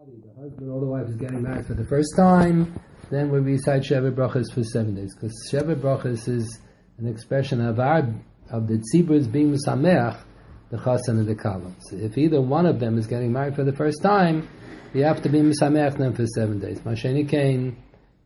The husband or the wife is getting married for the first time, then we recite Sheva Brachas for 7 days, because Sheva Brachas is an expression of the tziburs being Sameach, the Chassan and the Kala. So if either one of them is getting married for the first time, you have to be Sameach them for 7 days. Masheni Kain,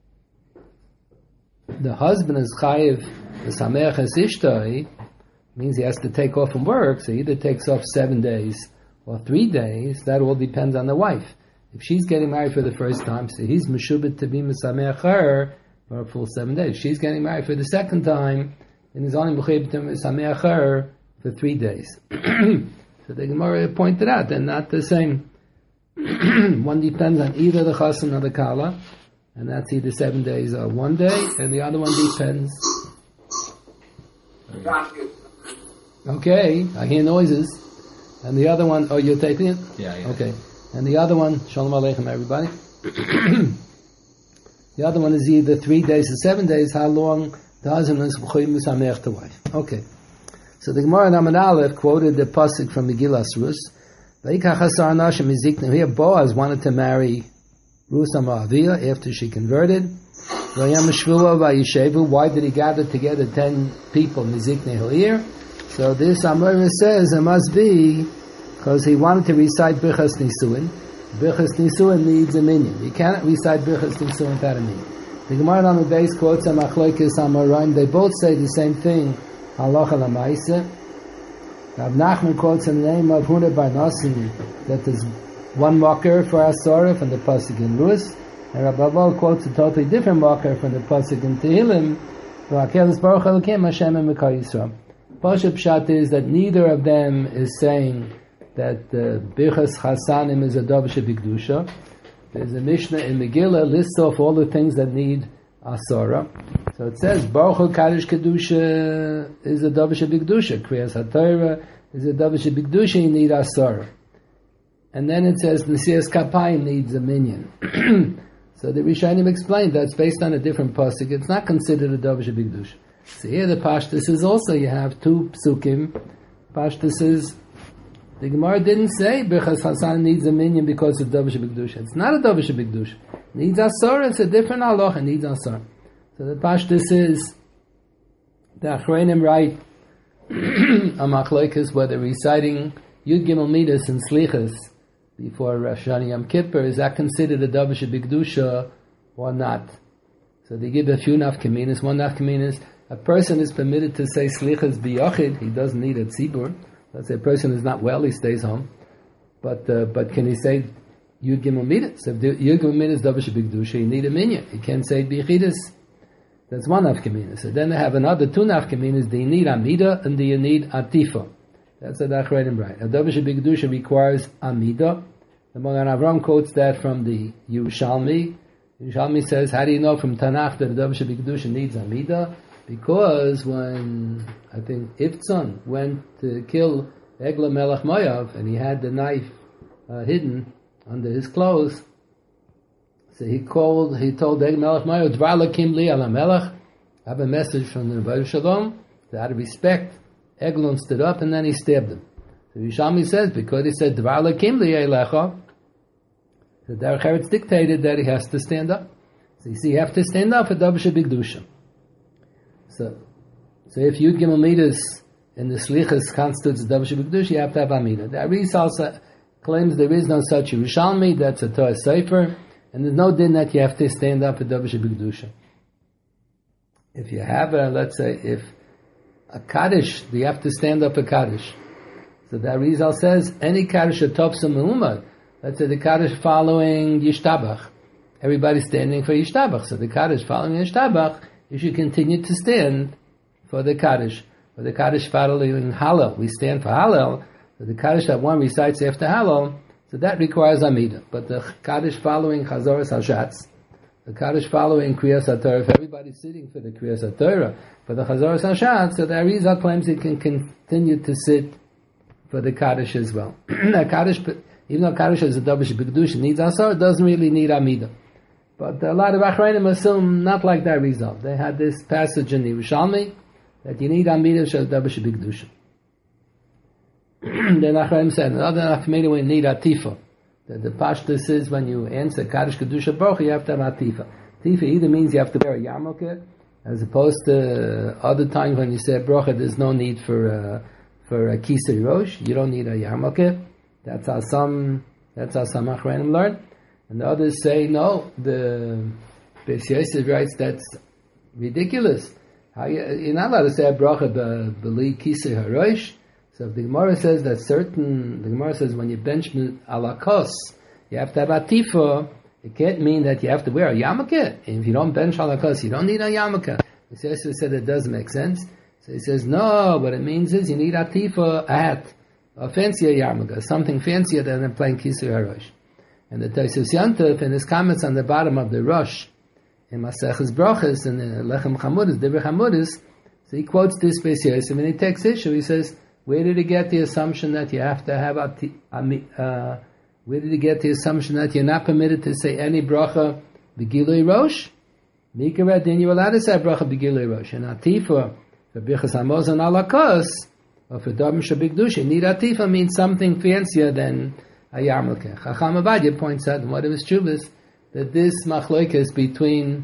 the husband is Chayiv, the Sameach is Ishtoi, means he has to take off from work, so he either takes off 7 days or 3 days. That all depends on the wife. If she's getting married for the first time, so he's meshubit to be mesameach her for a full 7 days. She's getting married for the second time, and he's only mechubit to mesameach her for 3 days. So the Gemara pointed out they're not the same. One depends on either the chassan or the kala, and that's either 7 days or 1 day, and the other one depends. Okay, I hear noises. And the other one, oh, you're taking it? Yeah. Okay. And the other one, Shalom Aleichem, everybody. The other one is either 3 days or 7 days, how long the husband is Mesamech the wife. Okay. So the Gemara in Amud Aleph quoted the pasuk from Megillas Rus. Here Boaz wanted to marry Ruth Moaviyah after she converted. Why did he gather together 10 people, Mizikne Ho'ir? So this Amora says it must be because he wanted to recite Birchas Nisuin. Birchas Nisuin needs a minyan. You cannot recite Birchas Nisuin without a minyan. The Gemara on the base quotes a Machlokes Amoraim. They both say the same thing. Halacha Lamaisa. Rav Nachman quotes in the name of Huna Bar Nosson that there's one mocker for Asora from the pasuk in Luz, and Rav Aval quotes a totally different mocker from the pasuk in Tehillim. V'akelis Baruch Elokim Hashem Emekar Yisrael. Pashup Pshat is that neither of them is saying that Birchas Chasanim is a Davar Shebikdusha. There's a Mishnah in Megillah lists off all the things that need Asora. So it says Baruch Hu Kaddish Kedusha is a Davar Shebikdusha. Kriyas HaTorah is a Davar Shebikdusha. You need Asora. And then it says Nesias Kapayim needs a minyan. So the Rishonim explained that's based on a different pasuk. It's not considered a Davar Shebikdusha. So here the Pashtus is also, you have two psukim. Pashtus is, the Gemara didn't say Birchas Hasan needs a minyan because of Davar Shebikdusha. It's not a Davar Shebikdusha. It needs Asor, it's a different halacha, it needs Asor. So the Pashtus is, the Achreinim write, a machlokes whether reciting Yud Gimel Midas and Slichas before Rosh Hashanah Yom Kippur, is that considered a Davar Shebikdusha or not? So they give a few nafkaminas. One nafkaminas, a person is permitted to say slichas biyachid. He doesn't need a tzibur. Let's say a person is not well, he stays home. But can he say Yud Gimel Midas? So if Yud Gimel Midas Davar Shebikdusha, you need a minyan. He can't say biyichidus. That's one nafkamina. So then they have another two nafkaminas. Do you need amida and do you need atifa? That's a Achreinim right. A Davar Shebikdusha requires amida. The Magen Avram quotes that from the Yerushalmi. Yerushalmi says, how do you know from Tanakh that a Davar Shebikdusha needs amida? Because when, I think, Iftzon went to kill Egla Melech Moav, and he had the knife hidden under his clothes, so he told Egla Melech Moav, Dvar Lakim Li Ala Melech, I have a message from the Rebbe Shalom, that out of respect, Eglon stood up and then he stabbed him. So Yerushalmi says, because he said, Dvar Lakim Li Elecha, the Derech Eretz dictated that he has to stand up. So you see, you have to stand up for Davar Shebikdusha. So if Yud Gimel Midas in the Slichas constitutes Davar Shebikdusha, you have to have Amida. The Arizal claims there is no such Yerushalmi, that's a Torah Sefer, and there's no din that you have to stand up for Davar Shebikdusha. If you have let's say, if a Kaddish, you have to stand up for Kaddish. So the Arizal says, any Kaddish atopsa me'umad, let's say the Kaddish following Yishtabach, everybody's standing for Yishtabach, so the Kaddish following Yishtabach, you should continue to stand for the Kaddish. For the Kaddish following Hallel, we stand for Hallel. For the Kaddish that one recites after Hallel, so that requires Amida. But the Kaddish following Chazoras Hashatz, the Kaddish following Kriyas HaTorah, if everybody's sitting for the Kriyas HaTorah, for the Chazoras Hashatz, so the Arizal claims he can continue to sit for the Kaddish as well. Kaddish, even though Kaddish is a Davar Shebikdusha, needs Asar, it doesn't really need Amida. But a lot of Achreinim assume not like that result. They had this passage in the Yerushalmi that you need Amida Shel Davar Shebikdusha. Then Achreinim said, another Achreinim we need Atifa. The pashtus is when you answer Kaddish Kedusha Baruch, you have to have atifa. Atifa either means you have to wear a yarmulke, as opposed to other times when you say bracha, there's no need for a kisei rosh. You don't need a yarmulke. That's how some achranim learn. And the others say, no, the Beis Yosef writes that's ridiculous. You're not allowed to say a bracha b'li kisei harosh. So if the Gemara says that the Gemara says when you bench alakos, you have to have atifa, it can't mean that you have to wear a yarmulke. If you don't bench alakos, you don't need a yarmulke. Beis Yosef said it doesn't make sense. So he says, no, what it means is you need atifa, a hat, a fancier yarmulke, something fancier than a plain kisei harosh. And the Tosfos Yontif, in his comments on the bottom of the Rosh, in Maseches Brachos, and the Lechem Chamudis, Divrei Chamudis, so he quotes this Beis Yosef, and he takes issue. He says, where did he get the assumption that you have to have where did he get the assumption that you're not permitted to say any bracha b'gilui rosh? Mikra then you're allowed to say bracha b'gilui rosh. And atifa for bichas hamazon alakos or for dam shabigdusha. Need atifa means something fancier than a yarmulke. Chacham Ovadia points out in one of his chuvas that this machlokes between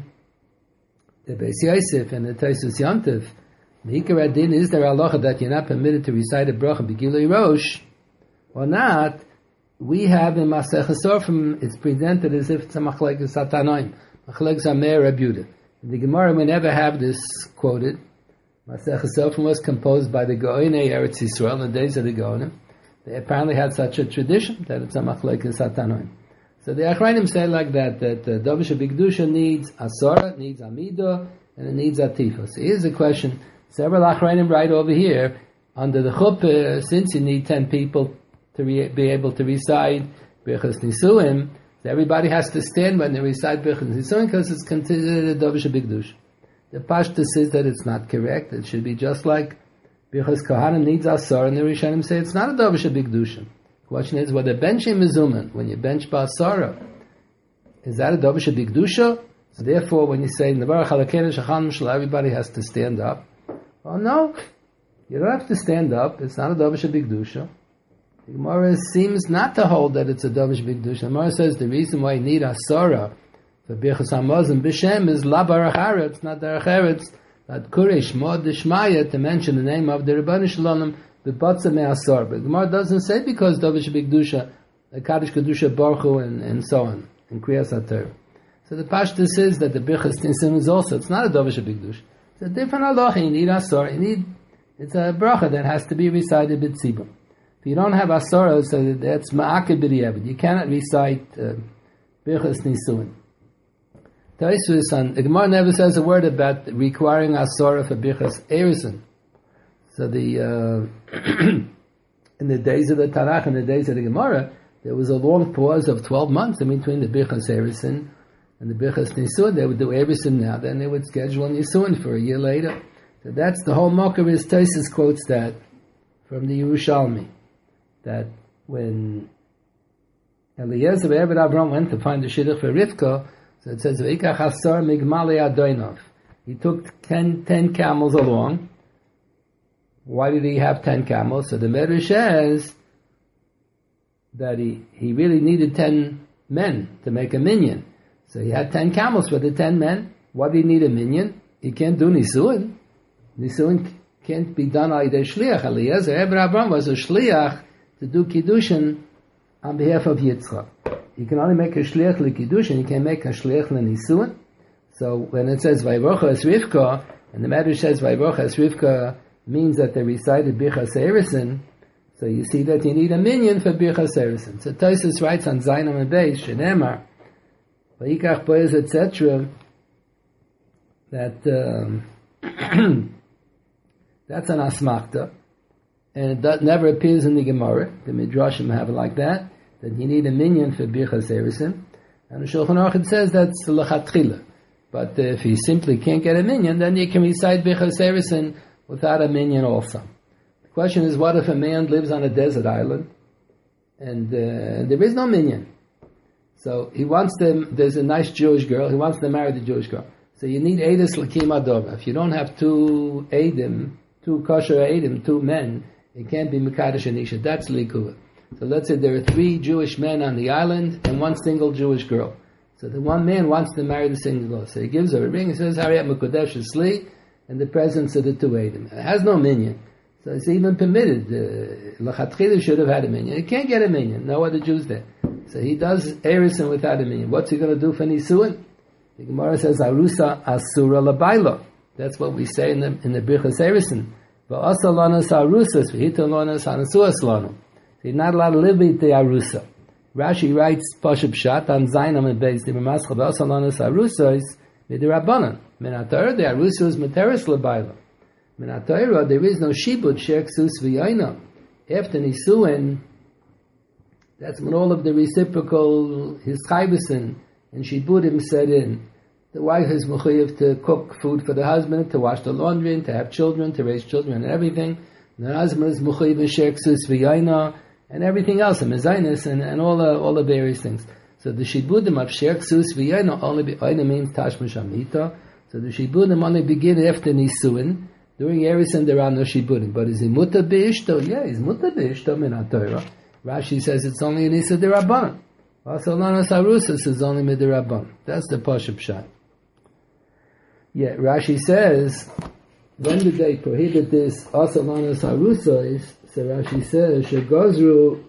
the Beis Yosef and the Tosfos Yontif, Mikra din, is there halacha that you're not permitted to recite a bracha b'gilui rosh or not? We have in Maseches Orfim, it's presented as if it's a machlokes satanoim, machlokes Amer Reb Yehuda. In the Gemara, we never have this quoted. Maseches Orfim was composed by the Gaonei Eretz Yisrael in the days of the Gaonim. They apparently had such a tradition that it's a machlokes satanoim. So the Achrayim say like that Dovish Bigdusha needs Asara, needs Amidah, and it needs Atifa. So here's the question. Several Achrayim right over here, under the chuppah, since you need 10 people to be able to recite Birchas Nisuim, so everybody has to stand when they recite Birchas Nisuim because it's considered a Dovish Bigdush. The Pashtus says that it's not correct. It should be just like Birchas Kohanim needs Asara, and the Rishonim say it's not a Dovish Bigdusha. The question is whether benching Mizuman, when you bench Ba'asara, is that a Dovish Bigdusha? So therefore, when you say Nevarach Halakenu Shachan Mishla, everybody has to stand up. Oh no, you don't have to stand up. It's not a Dovish Bigdusha. The Gemara seems not to hold that it's a Dovish Bigdusha. The Gemara says the reason why you need Asara for Birchas Hamazon B'Shem is La Barach Eretz, not Derech Eretz, that Kurish Mod Deshmaya, to mention the name of the Rebbeinu Shalom, the B'Batza Me'asar. But the Gemara doesn't say because Dovish Bigdusha, the Kaddish Kedusha Baruch Hu, and so on, in Kriyas HaTorah. So the Pashtus says that the Birchas Nisim is also, it's not a Dovish Bigdush. It's a different halacha. You need Asar. It's a bracha that has to be recited b'tzibur. If you don't have Asar, so that's Ma'akid b'diavad. You cannot recite Birchas Nisuin. Tosfos on the Gemara never says a word about requiring Asar for Birchas Erusin. So the in the days of the Tanakh and the days of the Gemara, there was a long pause of 12 months in between the Birchas Erusin and the Birchas Nisuin. They would do Erusin now, then they would schedule Nisuin for a year later. So that's the whole mocker. Is Tosfos quotes that from the Yerushalmi, that when Eliezer Eved Avram went to find the shidduch for Rivka, so it says V'ikach Asar Migmali Adonov. He took 10 camels along. Why did he have 10 camels? So the Medrash says that he really needed 10 men to make a minyan. So he had 10 camels for the 10 men. Why did he need a minyan? He can't do Nisuin. Nisuin can't be done by the shliach. Eliezer Eved Avram was a shliach to do kiddushin on behalf of Yitzchak. You can only make a shliach l'kiddushin. You can make a shliach l'nisuin. So when it says Vayvocha es Rivka, and the Medrash says Vayvocha es Rivka means that they recited Birchas Erusin, so you see that you need a minyan for Birchas Erusin. So Tosfos writes on Zayin and Beis, Shenemar, Vayikach Boaz, etc., that that's an asmachta, and it never appears in the Gemara. The Midrashim have it like that you need a minyan for Birchas Erusin, and the Shulchan Aruch says that's l'chatchila. But if you simply can't get a minyan, then you can recite Birchas Erusin without a minyan also. The question is, what if a man lives on a desert island and there is no minyan? So he wants there's a nice Jewish girl, he wants to marry the Jewish girl. So you need Eidus Lakim Adova. If you don't have two kosher Eidim, two men, it can't be Mekadosh and Isha. That's Likua. So let's say there are 3 Jewish men on the island and 1 single Jewish girl. So the one man wants to marry the single girl. So he gives her a ring and says, Hariyat Mekudesh Sli, in the presence of the 2 Eidim. It has no minyan. So it's even permitted. L'chatchila should have had a minyan. He can't get a minyan. No other Jews there. So he does Erison without a minyan. What's he going to do for Nisuin? The Gemara says, Arusa Asura Labaila. That's what we say in the Birchas Erison. V'asa lanas Arusas, v'hita lanas Hanasuas lanu. He's not allowed to live with the Arusa. Rashi writes, Pashup Shat, on Zainam and Beis, the B'mascha v'asa lanas Arusas, v'dirabbanan. Min HaTorah, the Arusa is Materis Labaila. Min HaTorah, there is no Shibud, Sheksus v'yaina. After Nisuin, that's when all of the reciprocal, his chaybusin, and Shibudim set in. The wife is mechuyev to cook food for the husband, to wash the laundry, and to have children, to raise children and everything. And the husband is mechuyev in sheksus v'yaina, and everything else, and mezainis, and all the various things. So the Shibudim of sheksus v'yaina only Oina means tashmish amita. So the Shibudim only begin after Nisuin. During Erison there are no Shibudim. But is he muta be'ishto? Yeah, he's muta be'ishto min HaTorah. Rashi says it's only an Issa D'Rabbanan. Also, Lanas Arusas is only Midirabban. That's the Pashup Shot. Yeah, Rashi says, when did they prohibit this also Lanas Arusas? So Rashi says, Shegozru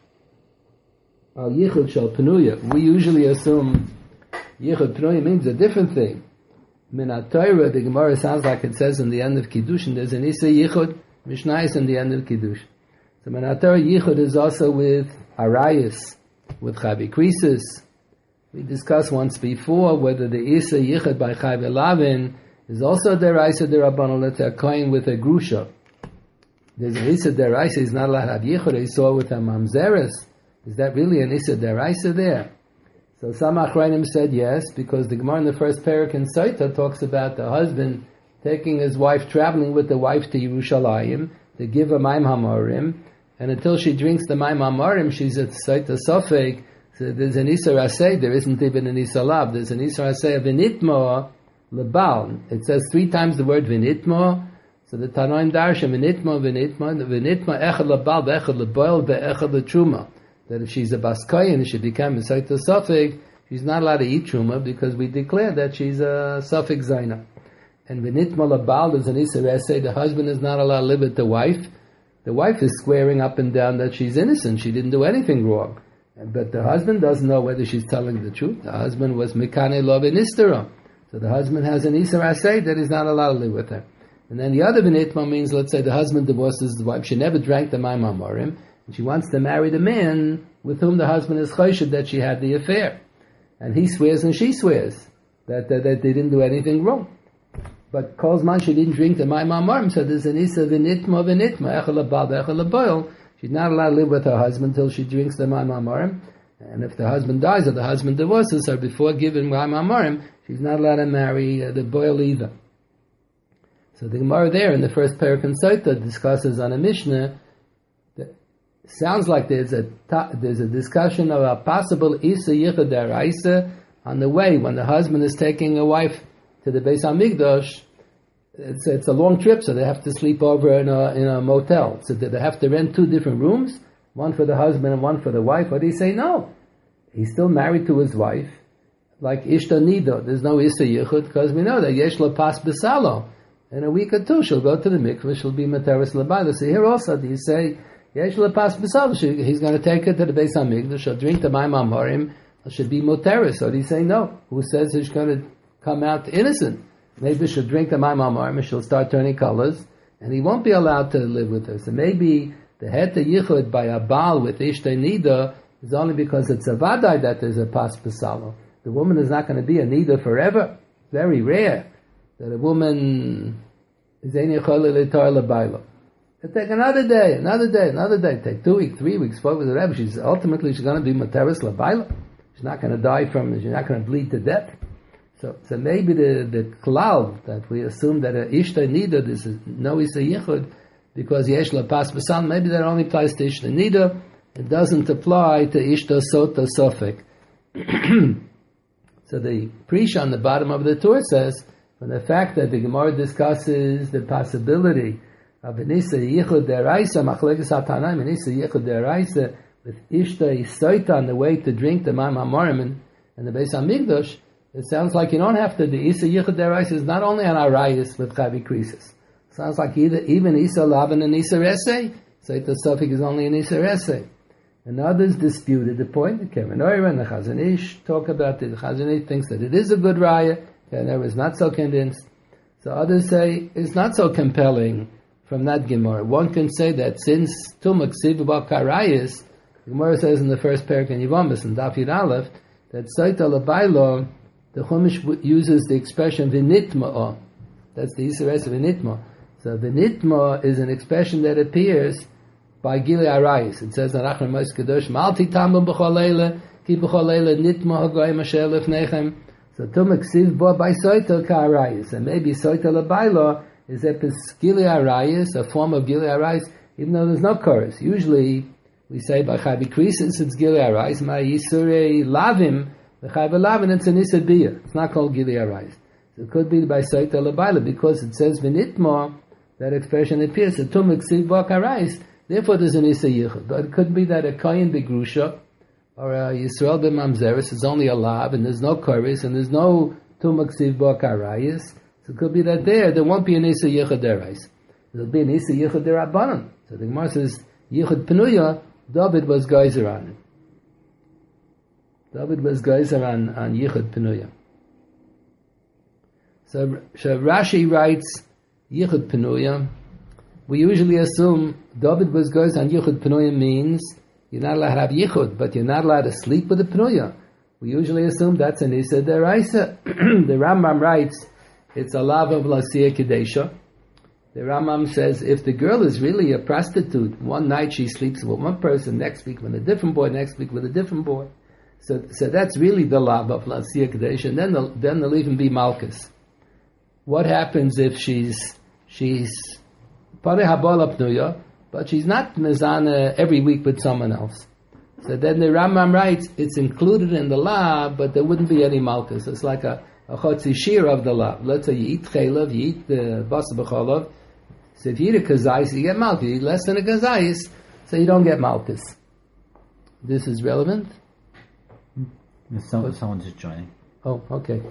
al Yichud Shal Penuya. We usually assume Yichud Penuya means a different thing. Min HaTorah, the Gemara sounds like it says in the end of Kiddushin, there's an Issa Yichud, Mishnah is in the end of Kiddush. So Min HaTorah Yichud is also with Arayas, with Chavi Krisis. We discussed once before whether the Isa Yichud by Chavi Lavin is also Deraisa Derabbanah, let's say a coin with a Grusha. There's an Isa Deraisa, he's not allowed to have Yichud, he saw with a Mamzeres. Is that really an Isa Deraisa there? So some Achrayim said yes, because the Gemara in the first parak in Saita talks about the husband taking his wife, traveling with the wife to Yerushalayim, to give her Maim HaMarim, and until she drinks the Maim HaMarim, she's at Saita Sofek. So there's an Isar Asay, there isn't even an Isar Lab. There's an Isar Asay of Vinitmo Lebal. It says 3 times the word Vinitmo. So the Tanoim Darsha, Vinitmo, Echad Lebal, Echad Leboil, Echad Letruma. That if she's a Baskoy and she becomes a Saita Sofek, she's not allowed to eat Truma because we declare that she's a Sofek Zaina. And Vinitmo Lebal, there's an Isar Asay, the husband is not allowed to live with the wife. The wife is swearing up and down that she's innocent. She didn't do anything wrong. But the husband doesn't know whether she's telling the truth. The husband was Mikane Lo Benistera. So the husband has an Isar Asay that he's not allowed to live with her. And then the other Vinitma means, let's say the husband divorces the wife. She never drank the Maim HaMarim. And she wants to marry the man with whom the husband is choshed that she had the affair. And he swears and she swears that they didn't do anything wrong. But Kolzman, she didn't drink the Maim HaMarim, so there's an Isa Vinitma, Echel Lebal, Echel Leboil. She's not allowed to live with her husband until she drinks the Maim HaMarim. And if the husband dies or the husband divorces her before giving Maim HaMarim, she's not allowed to marry the boil either. So the Gemara there in the first parak in Saita discusses on a Mishnah that sounds like there's a discussion of a possible Isa Yichud Deraisa on the way when the husband is taking a wife to the Beis HaMikdash. It's a long trip, so they have to sleep over in a motel. So they have to rent 2 different rooms, one for the husband and one for the wife. Or do you say no? He's still married to his wife, like Ishta Nido. There's no Issa Yichud because we know that Yesh Lo Pas Besalo. In a week or 2, she'll go to the mikveh. She'll be Materis Labayla. So here also, do you say Yesh Lo Pas Besalo? He's going to take her to the Beis HaMikdash. She'll drink the Maim HaMarim. She'll be Materis. Or do you say no? Who says he's going to come out innocent? Maybe she'll drink the Maim HaMarim and she'll start turning colors, and he won't be allowed to live with her. So maybe the Heta Yichud by a Baal with Ishtay Nida is only because it's a Vadai that there's a Pas Pesalo. The woman is not going to be a Nida forever. Very rare that a woman is Ein Yechol Leitar L'Bailo. It'll take another day. Take 2 weeks, 3 weeks, 4 weeks, whatever. She's going to be Materis L'Bailo. She's not going to die she's not going to bleed to death. So maybe the cloud that we assume that a Ishta Nida, this is no Isa Yichud, because Yesh La Pas Basal, maybe that only applies to Ishta Nida. It doesn't apply to Ishta Sota Sofek. So the Prisha on the bottom of the Torah says, from the fact that the Gemara discusses the possibility of an Isa Yichud Deraisa, Machlekes HaTanaim, an Isa Yichud Deraisa, with Ishtay Soita on the way to drink the Mayim HaMorim and the Beis HaMikdash, it sounds like you don't have to. The Isa Yichud Deraisa is not only on Arayis with Chavi Krisis. Sounds like even Isa Lavan and Isa Resei. Soita Sofik is only an Isa Resei. And others disputed the point. The Kevin Oyer and the Chazon Ish talk about it. The Chazon Ish thinks that it is a good raya. Kevin Oyer is not so convinced. So others say it's not so compelling from that Gemara. One can say that since Tumak Sivu Karayis, the Gemara says in the first parak in Yivamis and Daf Yud Aleph that Soita L'Baylo, the Chumash uses the expression V'nitma'o. That's the Yisrael V'nitma. So V'nitma is an expression that appears by Gili Arayis. It says, Arachna Mos Kadosh, Malti Tamim B'chol Eile, Ki B'chol Eile Nitma Hagoyim Asher Lefnechem. So Tumak Siv Bo by Soita K'Arayis. And maybe Soita L'Baylo is Epis Gili Arayis, a form of Gili Arayis, even though there's no chorus. Usually, we say by Chavi Krisis, it's Gili Arayis, Ma Yisurei Lavim, the Chavi Lavin, it's an Issa Biyah. It's not called Gili Arayis. So it could be by Soita L'Baylo, because it says V'nitma, that expression appears, so Tumak Siv Bo K'Arayis, therefore there's an Issa Yichud. But it could be that a Kohen Begrusha, or a Yisrael B'Mamzeres, is only a Lav, and there's no chorus, and there's no Tumak Siv Bo K'Arayis. So it could be that there won't be an Issa Yichud Derais. There'll be an Issa Yichud Derabanan. So the Gemara says, Yichud Penuya, David was geyser on it. David was geyser on Yichud Penuya. So Rashi writes Yichud Penuya. We usually assume David was geyser on Yichud Penuya means you're not allowed to have Yichud, but you're not allowed to sleep with a Penuya. We usually assume that's an Issa Deraisa. The Rambam writes, it's a lav of Lasiyah Kedesha. The Rambam says if the girl is really a prostitute, one night she sleeps with one person, next week with a different boy, next week with a different boy. So that's really the lav of Lasiyah Kedesha, and then there'll even be Malkus. What happens if she's Pareh Habala Pnuya, but she's not Mezana every week with someone else? So then the Rambam writes, it's included in the lav, but there wouldn't be any Malkus. It's like a chotzi shir of the lav. Let's say you eat chaylev, you eat the basa b'cholov. So if you eat a kazayis, you get malchus. You eat less than a kazayis, so you don't get malchus. This is relevant? Someone's just joining. Oh, okay.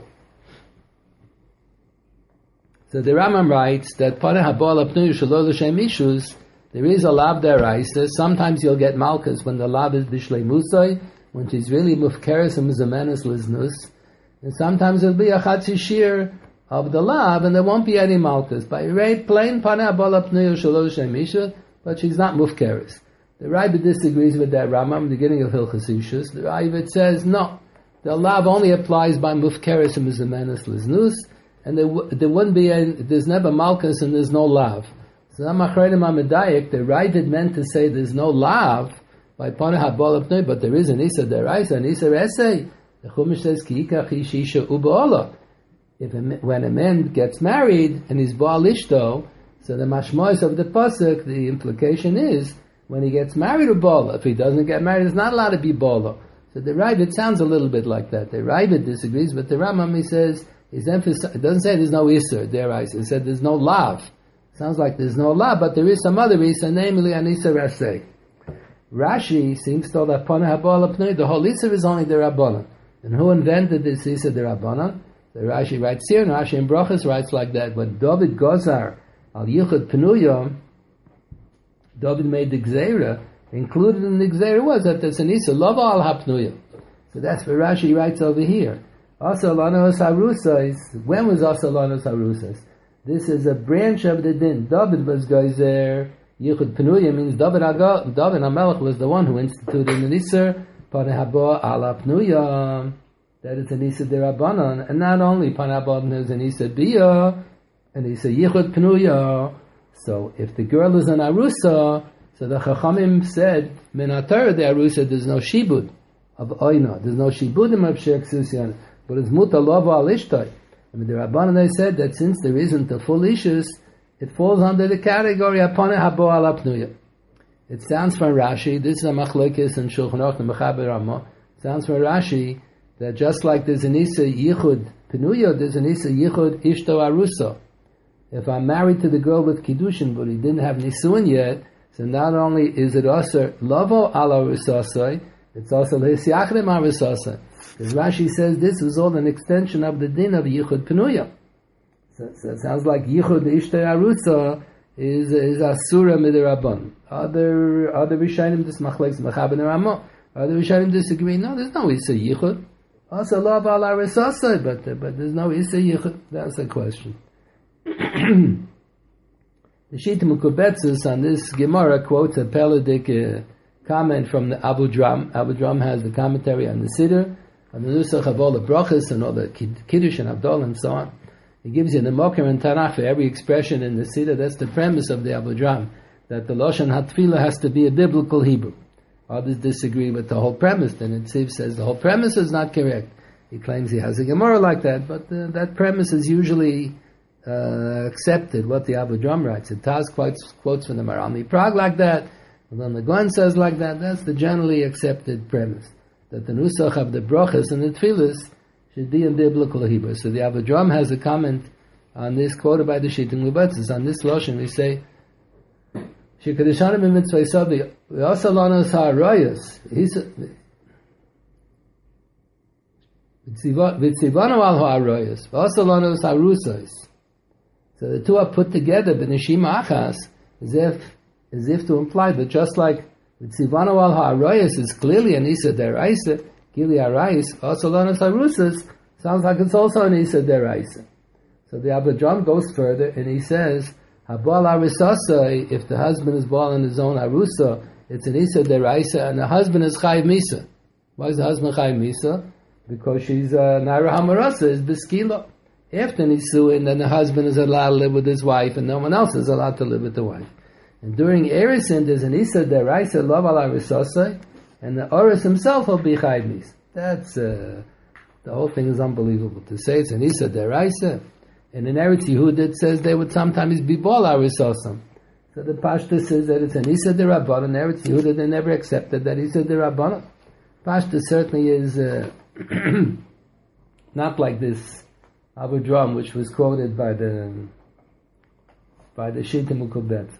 So the Rambam writes that Pareh Habal Apnuyu Shalol L'Shem Ishus, there is a lav deraisa. Sometimes you'll get malchus when the lav is bishlei musay, when she's really mufkeres and mizamenes liznus. And sometimes it'll be a chatzi shir of the lav, and there won't be any malchus. By plain Pareh Habal Apnuyu Shalol L'Shem Ishus, but she's not mufkeres. The Ravid disagrees with that Rambam, beginning of Hilchos Ishus. The Ravid says, no, the lav only applies by mufkeres and mizamenes liznus, and there wouldn't be there's never malchus and there's no lav. So the Ravid meant to say there's no lav by Pareh Habal Apnuyu, but there is an Issa Deraisa, an Issa Resei. The Chumash says, Ki yikach ish isha u'ba'ala. When a man gets married and he's Baal Ishto, so the mashmois of the pasuk, the implication is when he gets married to Bala. If he doesn't get married, he's not allowed to be Bala. So the Ravid sounds a little bit like that. The Ravid disagrees, but the Rambam, he says, it doesn't say there's no Isser, it said there's no lav. Sounds like there's no lav, but there is some other Isser, namely an Isser Rasei. Rashi seems to that Pareh Habal Apnuyu, the whole Isser is only the Rabbanan. And who invented this Isser the Rabbanan? The Rashi writes here, and Rashi in Brachas writes like that, when David Gozar al Yichud Penuya, David made the Gzeira, included in the Gzeira was that there's an Issa, Lova al Hapnuya. So that's what Rashi writes over here. Asalanos Harusais, when was Asalanos Harusais? This is a branch of the din. David was Geyser, Yichud Penuya means David HaMelech was the one who instituted an Isser, Pareh Habal Apnuya, that is an Issa Derabanan, and not only Pareh Habal Apnuya is an Issa Biyah, an Issa Yichud Penuya. So if the girl is an Arusa, so the Chachamim said, Minatar the Arusa, there's no Shibud of Oina, there's no Shibudim of Shek Susyan, but it's Muta Lova al Ishtai. I mean, the Rabbanan, they said that since there isn't a full Ishus, it falls under the category of Pareh Habal Apnuya. It sounds from Rashi, this is a Machlokes and Shulchan Aruch and Mechaber Ramah, it sounds from Rashi that just like there's an Issa Yichud Penuya, there's an Issa Yichud Ishto Arusa. If I'm married to the girl with Kiddushin, but he didn't have Nisuin yet, So not only is it also lavo ala risasai, it's also lehisyachrim al risasai. Because Rashi says this is all an extension of the din of yichud penuya. So it sounds like yichud ishtay arusa is asura midirabban. Other Rishonim this machlekes mechaber and Ramah. Other Rishonim disagree. No, there's no isa yichud. Also love ala risasai, but there's no isa yichud. That's the question. The Shita Mukubetzus on this Gemara quotes a Peladik comment from the Abu Dram. Abu Dram has the commentary on the Siddur, on the Nusach of all the brachas and all the Kiddush and Abdul and so on. He gives you the Mokher and Tanakh for every expression in the Siddur. That's the premise of the Abu Dram, that the Lashon HaTfilah has to be a biblical Hebrew. Others disagree with the whole premise. Then Tziv says the whole premise is not correct. He claims he has a Gemara like that, but that premise is usually accepted, what the Abu Dram writes. It Taz quotes from the Marami Prague like that, and then the Gwen says like that. That's the generally accepted premise, that the Nusach of the Brachas and the Tfilis should be in biblical Hebrew. So the Abu Dram has a comment on this, quoted by the Shita Mukubetzus. On this Lashon we say, Shekadishanim in mitzvah Yisabi, V'asalanos ha'arayos, V'tzivano al ha'arayos, V'asalanos ha'arusos. So the two are put together, b'neshima achas, as if to imply that just like the tzivano al ha'arayos is clearly an isa deraisa, gili arayis, also lanas harusas, sounds like it's also an isa deraisa. So the Abu Dram goes further and he says, habal arisasa, if the husband is born in his own arusa, it's an isa deraisa, and the husband is chayiv misa. Why is the husband chayiv misa? Because she's naira hamarasa, is beskila. After Nisuin, then the husband is allowed to live with his wife, and no one else is allowed to live with the wife. And during Erisin, there's an Isa deraisa lov ala risasai, and the Oris himself will be chayv mis. That's the whole thing is unbelievable to say it's an Isa deraisa. And in Eretz Yehuda it says they would sometimes be bol arisasam. So the Pashta says that it's an Isa derabbanan. In Eretz Yehuda they never accepted that Isa derabbanan. Pashta certainly is not like this Abu Dram, which was quoted by the Shita Mukubetzus.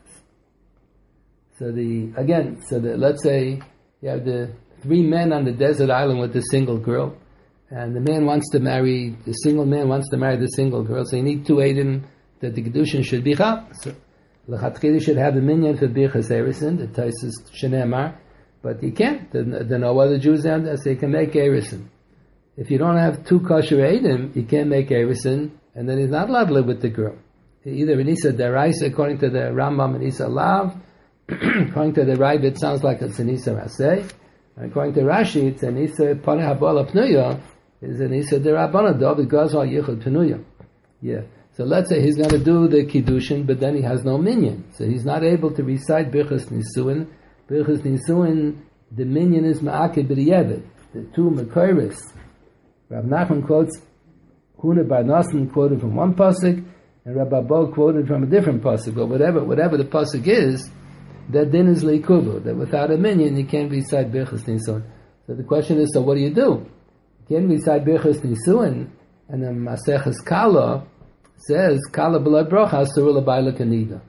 Let's say you have the three men on the desert island with the single girl, and the single man wants to marry the single girl, so you need two Eidim that the Kedushin should be Chab. So L'chatchila should have a minyan for Birchas Erisin, the Taisus Shenemar, but you can't. There are no other Jews down there, so you can make Erisin. If you don't have two kosher Eidim, you can't make Erisin, and then he's not allowed to live with the girl. Either an Isa deraisa, according to the Rambam, an Isa lav, according to the Raib, it sounds like it's an Isa raseh, and according to Rashi, it's an Isa paneh habala pnuya, is an Isa derabbanah, David gazal yichud pnuya. Yeah. So let's say he's going to do the Kiddushin, but then he has no minyan. So he's not able to recite Birchas Nisuin. Birchas Nisuin, the minyan is ma'akeh b'di'evet. The two Mekoros. Rab Nachman quotes, Huna bar Nosson quoted from one pasuk, and Rab Abba quoted from a different pasuk. But whatever the pasuk is, that din is leikubu. That without a minyan, you can't recite Birchas Nisuin. So the question is, so what do? You can't recite Birchas Nisuin, and then Maseches Kala says, Kala b'loi brocha asur l'bayla kanida.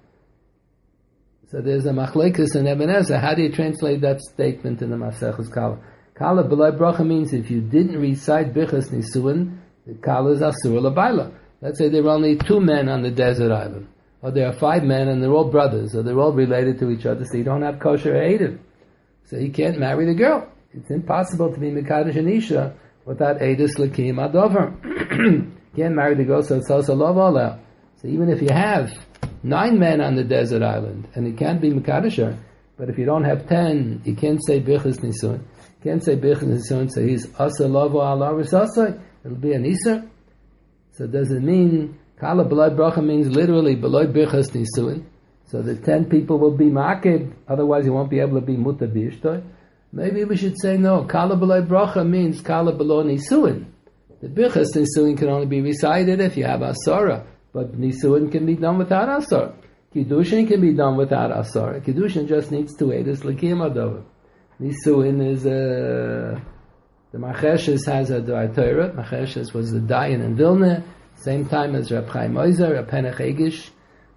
So there's a machlekes in Eben Ezer. How do you translate that statement in the Maseches Kala? Kala b'loi brocha means if you didn't recite Birchas Nisuin, the Kala is asur l'bayla. Let's say there are only two men on the desert island, or there are 5 men and they're all brothers, or they're all related to each other, so you don't have kosher Eidim. So he can't marry the girl. It's impossible to be Mekadosh an Isha without Eidus Lakim Adover. Can't marry the girl, so it's also love all out. So even if you have 9 men on the desert island, and it can't be Mekadosher, but if you don't have 10, you can't say Birchas Nisuin. Can't say Birchas Nisuin, so he's Asa Lovo Allah Risasai. It'll be an Isser. So does it mean Kala B'loi Bracha means literally B'loi Birchas Nisuin? So the 10 people will be Ma'akib, otherwise you won't be able to be Muta B'ishtoi. Maybe we should say no. Kala B'loi Bracha means Kala B'loi Nisuin. The Birchas Nisuin can only be recited if you have Asara, but Nisuin can be done without Asara. Kiddushin can be done without Asara. Kiddushin just needs 2 Eidos Lakim Adover. Nisuin is the Marcheshes has a Dvar Torah. Marcheshes was the Dayan in Vilna, same time as Reb Chaim Ozer, Reb Penach Egish.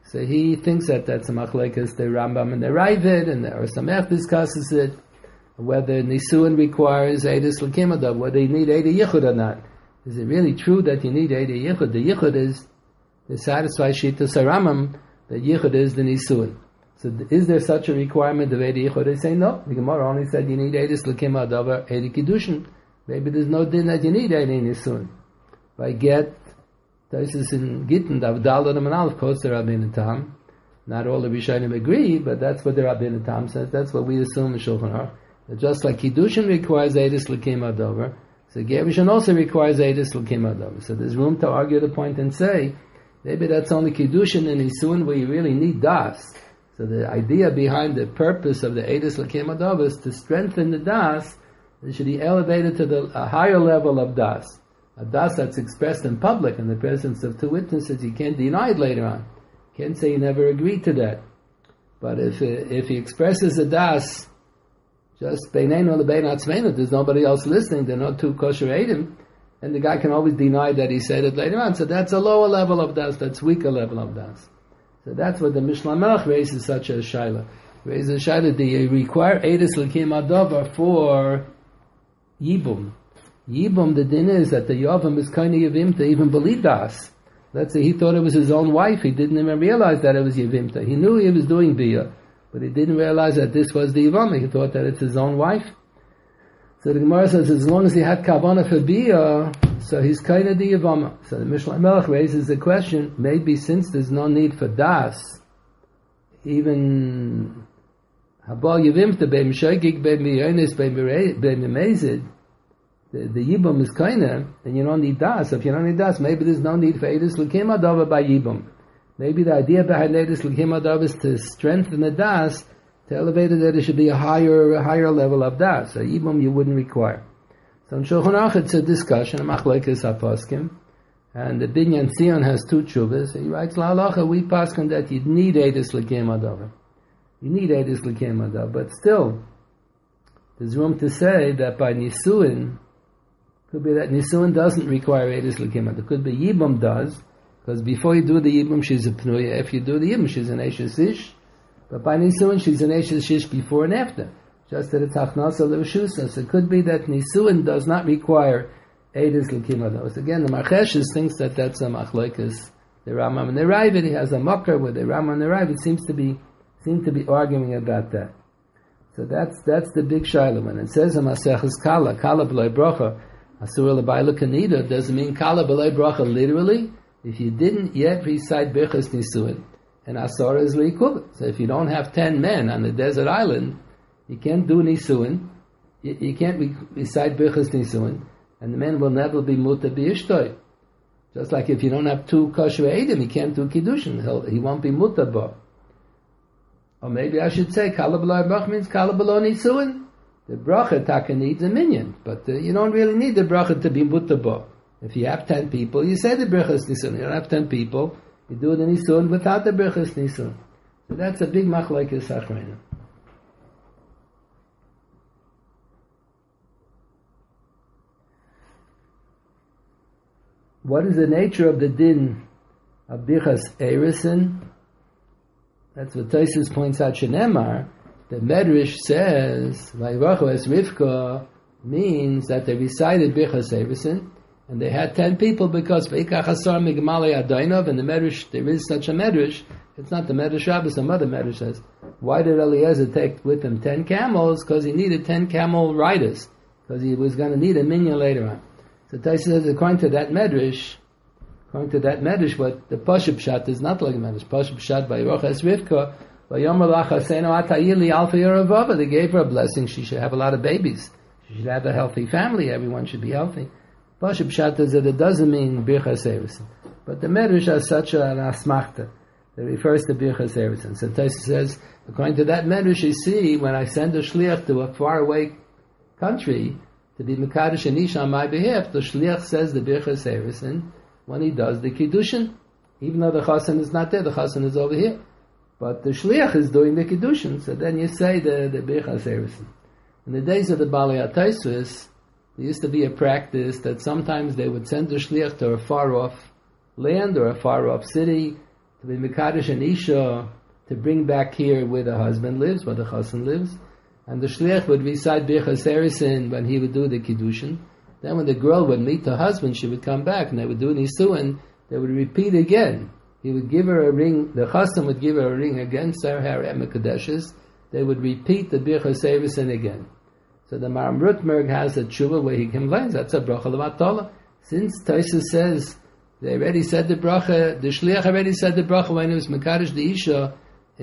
So he thinks that that's a machlekes, the Rambam and the Ravid, and the Or Samech discusses it, whether Nisuin requires Eidus L'Kim Adav, whether you need Eidus Yichud or not. Is it really true that you need Eidus Yichud? The Yichud is to satisfy Shittas HaRambam, that Yichud is the Nisuin. So is there such a requirement of Eidus Yichud? They say no. The Gemara only said you need Eidus L'Kim Adav or Eidus Kiddushin. Maybe there's no din that you need Eidus Nisuin. By get Taisus in Gittin, the Avdal and Aleph quotes the Rabbeinu Tam. Not all the Rishonim agree, but that's what the Rabbeinu Tam says. That's what we assume in Shulchan Aruch. That just like Kiddushin requires Eidus L'Kim Adav, so Gerushin also requires Eidus L'Kim Adav. So there's room to argue the point and say, maybe that's only Kiddushin and Nisuin where you really need Das. So the idea behind the purpose of the Eidus L'Kim Adav is to strengthen the Das. It should be elevated to a higher level of Das. A Das that's expressed in public in the presence of two witnesses, you can't deny it later on. You can't say you never agreed to that. But if he expresses a Das just beinenu lebein atzmeinu, there's nobody else listening, there are no two kosher eidim, and the guy can always deny that he said it later on. So that's a lower level of Das, that's weaker level of Das. So that's what the Mishnah Melech raises such a shaila. Raises a shaila, do you require Eidus L'Kim Adav for Yibum? Yibum, the din is that the Yavam is kind of Yavimta, even believe Das. Let's say he thought it was his own wife, he didn't even realize that it was Yavimta. He knew he was doing Biyah, but he didn't realize that this was the Yavama. He thought that it's his own wife. So the Gemara says, as long as he had Kavanah for Biyah, so he's kind of the Yavama. So the Mishnah Melech raises the question, maybe since there's no need for Das, even Habal Yavimta, Be'im Shoigig, Be'im Yonis, Be'im Mezid, the Yibum is kinda, and you don't need Das. If you don't need Das, maybe there's no need for Eidus L'Kim Adav by Yibum. Maybe the idea behind Eidus L'Kim Adav is to strengthen the Das, to elevate it that it should be a higher level of Das. So Yibum you wouldn't require. So in Shulchan Aruch it's a discussion, a machlekes HaPoskim, and the Binyan Tzion has two tshuvas. He writes, La'alacha, we paskin that you need Eidus L'Kim Adav. You need Eidus L'Kim Adav, but still, there's room to say that by Nisuin, could be that Nisuin doesn't require Eidus L'Kim Adav. It could be Yibum does, because before you do the Yibum, she's a Pnuya. If you do the Yibum, she's an Eishes Ish. But by Nisuin, she's an Eishes Ish before and after. Just that it's Hachnasa L'Rushusa. So it could be that Nisuin does not require Eidus L'Kim Adav. So again, the Marcheshes thinks that that's a machlekes. The Rambam and the Ravid, he has a Makar with the Rambam and the Ravid seem to be arguing about that. So that's the big shaila. When it says in Maseches Kala b'lei bracha, Asur l'bayla kanida, doesn't mean Kala b'lei bracha literally. If you didn't yet recite Birchas Nisuin, and Asur is leikubit. So if you don't have 10 men on the desert island, you can't do Nisuin, you can't recite Birchas Nisuin, and the men will never be muta b'ishtoi. Just like if you don't have 2 kosher eidim, you can't do Kiddushin, he won't be muta bo. Or maybe I should say, Kala b'lei bracha means Kala b'lo Nisuin. The bracha taka needs a minyan, but you don't really need the bracha to be muta bo. If you have 10 people, you say the Birchas Nisuin. You don't have 10 people, you do the Nisuin without the Birchas Nisuin. So that's a big machlekes achreinim. What is the nature of the din of Birchas Eirison? That's what Taisus points out. Shenemar, the Medrash says, Vayvachu es Rivka, means that they recited Birchas Eirison, and they had 10 people because V'ikach Asar Migmalei Adainov, and the Medrash, there is such a Medrash. It's not the Medrash Rabbah, some other Medrash says. Why did Eliezer take with him 10 camels? Because he needed 10 camel riders, because he was going to need a minyan later on. So Taisus says, according to that Medrash, what the Pashup Pshat is not like a Medrash. Pashup Pshat by Rochas Rivka, they gave her a blessing. She should have a lot of babies. She should have a healthy family. Everyone should be healthy. Pashup Pshat is that it doesn't mean Birchas Eirison. But the Medrash has such an asmachta that refers to Birchas Eirison. So Taisus says, according to that Medrash, you see, when I send a shliach to a faraway country to be Mekadosh and Isha on my behalf, the shliach says the Birchas Eirison when he does the Kiddushin. Even though the Chassan is not there, the Chassan is over here. But the shliach is doing the Kiddushin, so then you say the Birchas Eirison. In the days of the Balei HaTosfos, there used to be a practice that sometimes they would send the shliach to a far-off land or a far-off city to be Mekadosh and Isha, to bring back here where the husband lives, where the chassan lives, and the shliach would recite Birchas Erusin when he would do the kiddushin. Then when the girl would meet the husband, she would come back and they would do Nisuin, they would repeat again. He would give her a ring, the chassan would give her a ring against her harem kadeshes. They would repeat the Birchas Erusin again. So the Maram Rutmerg has a tshuva where he complains, that's a bracha l'matola. Since Tosfos says, they already said the bracha, the shliach already said the bracha when it was Mekadosh the Isha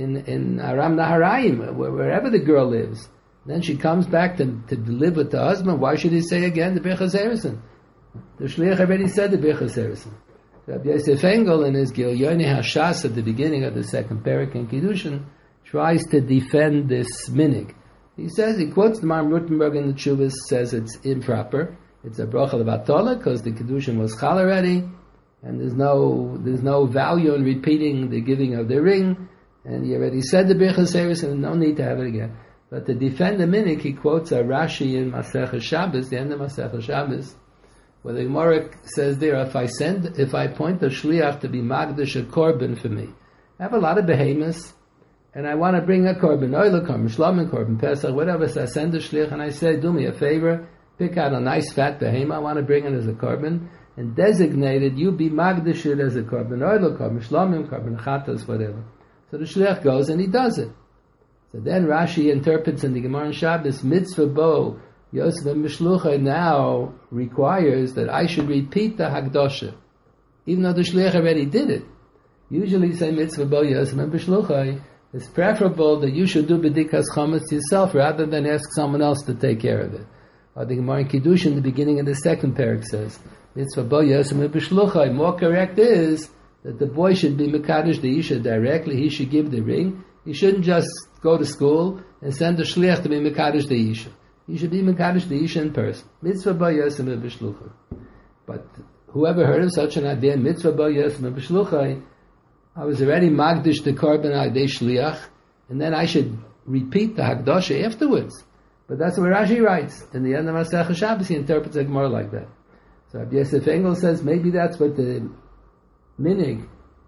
in Aram Naharaim, wherever the girl lives. Then she comes back to live with the husband. Why should he say again the Birchas Erusin? The shliach already said the Birchas Erusin. Rabbi Yosef Engel in his Gilyoni Hashas at the beginning of the second parak in Kiddushin tries to defend this minig. He says, he quotes the Maram Rutenberg in the Tshuvas, says it's improper. It's a bracha l'batola because the Kiddushin was chal already, and there's no value in repeating the giving of the ring, and he already said the Birchas Erusin, and no need to have it again. But to defend the minig, he quotes a Rashi in Masechah Shabbos, the end of Masechah Shabbos, where the Gemara says there, if I point the shliach to be magdash a korban for me, I have a lot of behemoths, and I want to bring a korban, oila korban, shlamim korban, pesach, whatever, so I send the shliach and I say, do me a favor, pick out a nice fat behemoth, I want to bring it as a korban, and designate it, you be magdash it as a korban, oila korban, shlamim korban, chatas, whatever. So the shliach goes and he does it. So then Rashi interprets in the Gemara in Shabbos, mitzvah bo, Yosef and Mishluchai now requires that I should repeat the Hagdosha, even though the Shliach already did it. Usually say mitzvah bo Yosef and Mishluchai, it's preferable that you should do b'dikas chametz yourself rather than ask someone else to take care of it. Or the Gemara in Kiddush in the beginning of the second parak says, mitzvah bo Yosef and Mishluchai. More correct is that the boy should be Mekadosh the Isha directly, he should give the ring. He shouldn't just go to school and send the Shliach to be Mekadosh the Isha. He should be Mekadosh the Isha in person. Mitzvah ba Yosef b'shluchai. But whoever heard of such an idea, mitzvah ba Yosef b'shluchai, I was already magdish the korban adei shliach, and then I should repeat the Hagdosha afterwards. But that's what Rashi writes. In the end of Masechah Shabbos, he interprets it more like that. So Rabbi Yosef Engel says maybe that's what the minig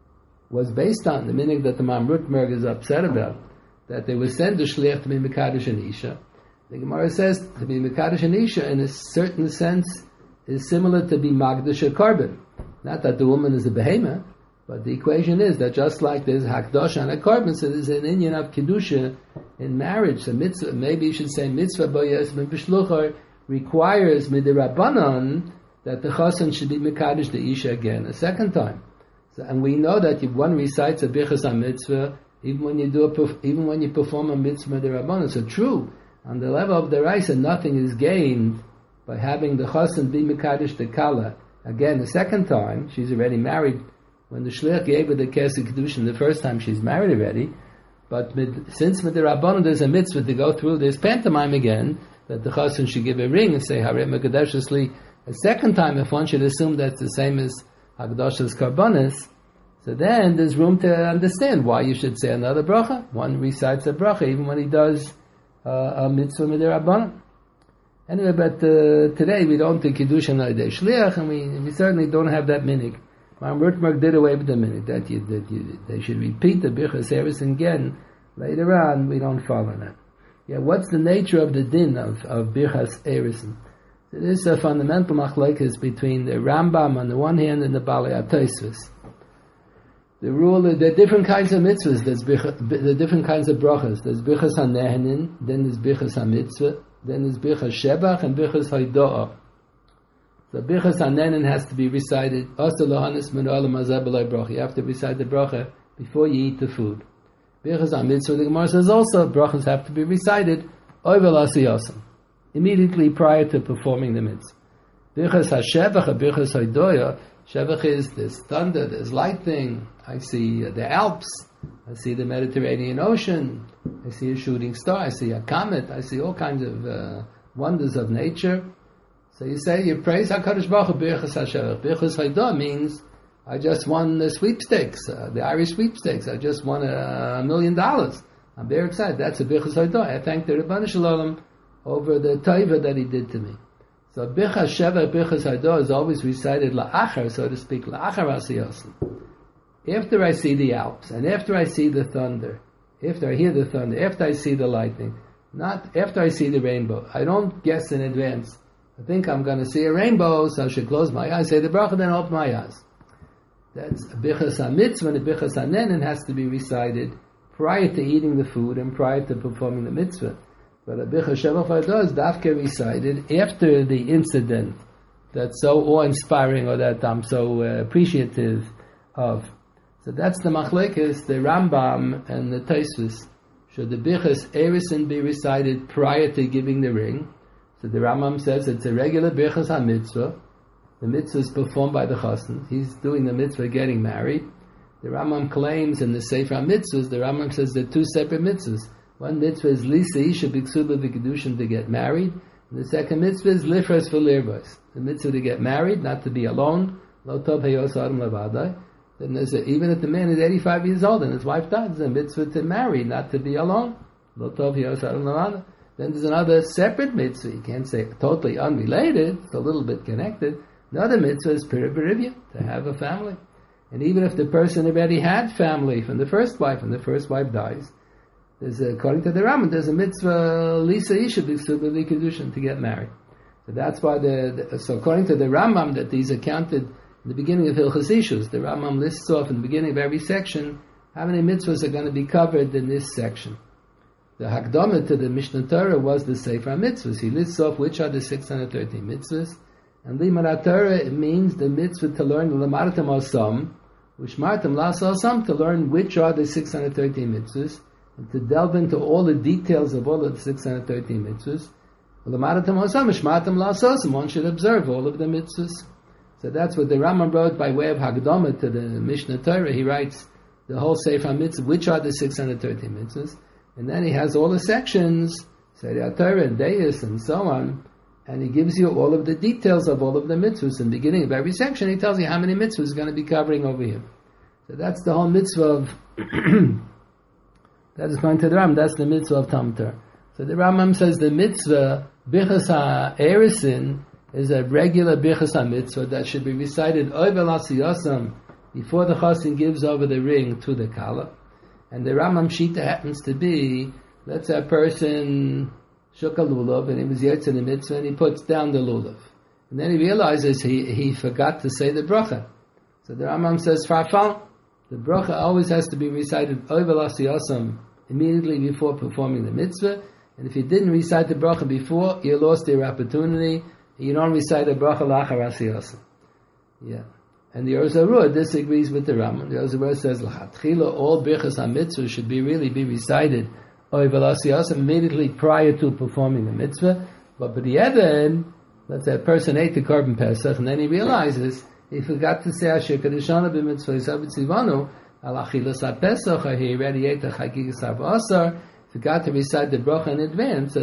was based on, the minig that the Maram Rutmerg is upset about, that they would send the shliach to be Mekadosh and Isha. The Gemara says to be Mekadosh and Isha in a certain sense is similar to be Magdash a korban. Not that the woman is a behemoth, but the equation is that just like there's Hakdosh and a korban, so there's an inyan of Kedusha in marriage. So mitzvah, maybe you should say mitzvah bo Yosef b'shluchar requires midirabanan that the chassan should be Mekadosh the Isha again a second time. So, and we know that if one recites a bichas on mitzvah, even when you perform a mitzvah midirabanan, so true. On the level of the Raisa, nothing is gained by having the chassan be Mekadosh the Kala. Again, the second time, she's already married. When the Shliach gave her the Kesed Kedushin the first time, she's married already. But since with the Rabbanon there's a mitzvah to go through this pantomime again, that the chassan should give a ring and say, Harei Mekadeshesli, a second time, if one should assume that's the same as Hagdosha's Karbonis, so then there's room to understand why you should say another bracha. One recites a bracha even when he does a mitzvah midirabanan. Anyway, but today we don't do Kiddushin Adei Shliach, and we certainly don't have that minig. Maram Rutmerg did away with the minig, that they should repeat the Birchas Erusin again later on. We don't follow that. Yeah, what's the nature of the din of Birchas Erusin? So this is a fundamental machlokes between the Rambam on the one hand and the Balei HaTosfos. The rule is there are different kinds of mitzvahs. There are different kinds of brachas. There's bichas hanehenin, then there's bichas hamitzvah, then there's bichas shebach, and bichas haidoah. So bichas hanehenin has to be recited. Also lohanis min olam hazeh b'loi bracha. You have to recite the bracha before you eat the food. Bichas hamitzvah, the Gemara says also brachas have to be recited oivel asiyosam, immediately prior to performing the mitzvah. Bichas hashebach, bichas haidoah. Shevach is there's thunder, there's lightning. I see the Alps. I see the Mediterranean Ocean. I see a shooting star. I see a comet. I see all kinds of wonders of nature. So you say, you praise HaKadosh Baruch Hu, Birchas HaShevach. Birchas Haidah means, I just won the sweepstakes, the Irish sweepstakes. I just won $1 million. I'm very excited. That's a Birchas Haidah. I thank the Rebbeinu Shalom over the taiva that he did to me. So Birchas Shevach, Birchas Haidah is always recited la'achar, so to speak, la'achar asiyosim. after I see the Alps, and after I see the thunder, after I hear the thunder, after I see the lightning, not after I see the rainbow. I don't guess in advance. I think I'm going to see a rainbow, so I should close my eyes, say the bracha, then open my eyes. That's a bichas ha-mitzvah, and a bichas ha-nenen has to be recited prior to eating the food and prior to performing the mitzvah. But a bichas shevach hadas dafke recited after the incident that's so awe-inspiring or that I'm so appreciative of. So that's the machlekes, the Rambam and the Tosfos. Should the bichas erisin be recited prior to giving the ring? So the Rambam says it's a regular bichas ha-mitzvah. The mitzvah is performed by the chassan. He's doing the mitzvah getting married. The Rambam claims in the Sefer HaMitzvahs, the Rambam says there are two separate mitzvahs. One mitzvah is lisa isha b'ksuba v'kedushin, to get married. And the second mitzvah is lifras v'lirvos, the mitzvah to get married, not to be alone. Lo tov heyos adam levadai. Then there's even if the man is 85 years old and his wife dies, there's a mitzvah to marry, not to be alone. Lo tov heyos adam levadai. Then there's another separate mitzvah. You can't say totally unrelated. It's a little bit connected. Another mitzvah is pirivya, to have a family. And even if the person already had family from the first wife, and the first wife dies, there's according to the Rambam, there's a mitzvah lisa isha b'ksuba v'kedushin, to get married. So that's why so according to the Rambam, that these are counted in the beginning of Hilchos Ishus. The Rambam lists off in the beginning of every section how many mitzvahs are going to be covered in this section. The Hakdamah to the Mishnah Torah was the Sefer HaMitzvahs. He lists off which are the 613 mitzvahs. And Limud Torah, it means the mitzvah to learn Lamartam Osam, Ushmartam Lasal, to learn which are the 613 mitzvahs, and to delve into all the details of all of the 613 mitzvahs. Lamartam Osam, Ushmartam Lasal, one should observe all of the mitzvahs. So that's what the Rambam wrote by way of Hakdamah to the Mishnah Torah. He writes the whole Sefer HaMitzvah, which are the 613 mitzvahs, and then he has all the sections, Sefer Torah and Deis and so on, and he gives you all of the details of all of the mitzvahs. In the beginning of every section, he tells you how many mitzvahs he's going to be covering over here. So that's the whole mitzvah of, that is going to the Rambam, that's the mitzvah of Talmud Torah. So the Rambam says the mitzvah, Bichas HaErisin, is a regular Bichas HaMitzvah that should be recited Ovel Asiyasam before the chassan gives over the ring to the kala. And the Rambam Shita happens to be, let's say a person shook a lulav and he was yetz in the mitzvah and he puts down the lulav. And then he realizes he forgot to say the bracha. So the Rambam says, Farfal, the bracha always has to be recited Ovel Asiyasam immediately before performing the mitzvah. And if you didn't recite the bracha before, you lost your opportunity. You don't recite a bracha lachar asiyasam. Yeah. And the Or Zarua disagrees with the Rambam. The Or Zarua says, L'chatchila, all bichas ha-mitzvah should be recited oivel asiyasam immediately prior to performing the mitzvah. But the other, let's say a person ate the korban pesach, and then he realizes he forgot to say Asher Kadeshana b'mitzvah Yisrael b'tzivanu al achilas ha-pesach, or he already ate the chagigas ha-b'asar, forgot to recite the bracha in advance.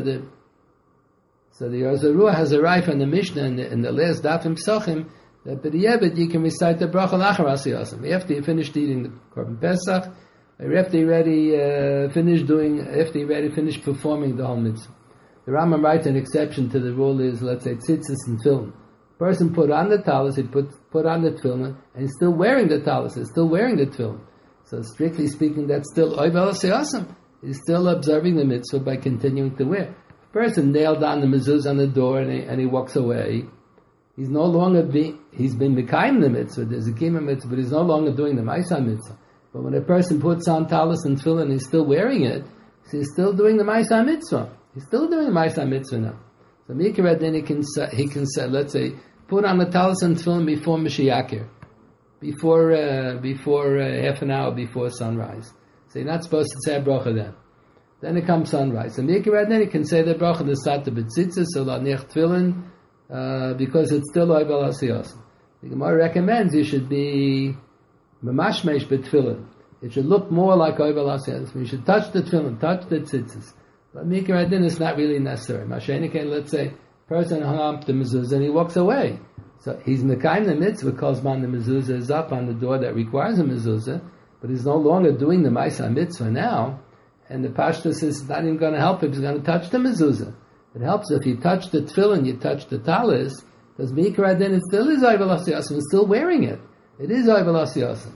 So the Or Zarua has a right from the Mishnah in the last dafim psachim that b'di'evet you can recite the bracha lachar asiyasam after you finished eating the korban pesach, or after you already finished performing the whole mitzvah. The Rambam writes an exception to the rule is, let's say, tzitzis and tefillin. Person put on the talis, he put on the tefillin, and he's still wearing the talis, he's still wearing the tefillin. So strictly speaking, that's still oivel asiyasam. He's still observing the mitzvah by continuing to wear. Person nailed down the mezuzah on the door and he walks away. He's no longer he's been mekayim the mitzvah. There's a kiyum mitzvah, but he's no longer doing the ma'aseh mitzvah. But when a person puts on talis and tefillin and he's still wearing it, so he's still doing the ma'aseh mitzvah. He's still doing the ma'aseh mitzvah now. So mikra then he can say, let's say, put on the talis and tefillin before Mashiach, before half an hour before sunrise. So you're not supposed to say a bracha then. Then it comes sunrise. And then you can say the bracha the sata b'tzitzis or la'nech tefillin because it's still oivel asiyasam. The Gemara recommends you should be memashmesh b'tefillin. It should look more like oivel asiyasam. You should touch the tefillin, touch the tzitzis. But mikra then it's not really necessary. Mashenikein, let's say, person hung up the mezuzah and he walks away. So he's mekayim the mitzvah because the mezuzah is up on the door that requires a mezuzah, but he's no longer doing the ma'aseh mitzvah now. And the pashtus is not even going to help him. He's going to touch the mezuzah. It helps if you touch the tefillin, you touch the talis, because mikra then it still is oivel asiyasam. He's still wearing it. It is oivel asiyasam.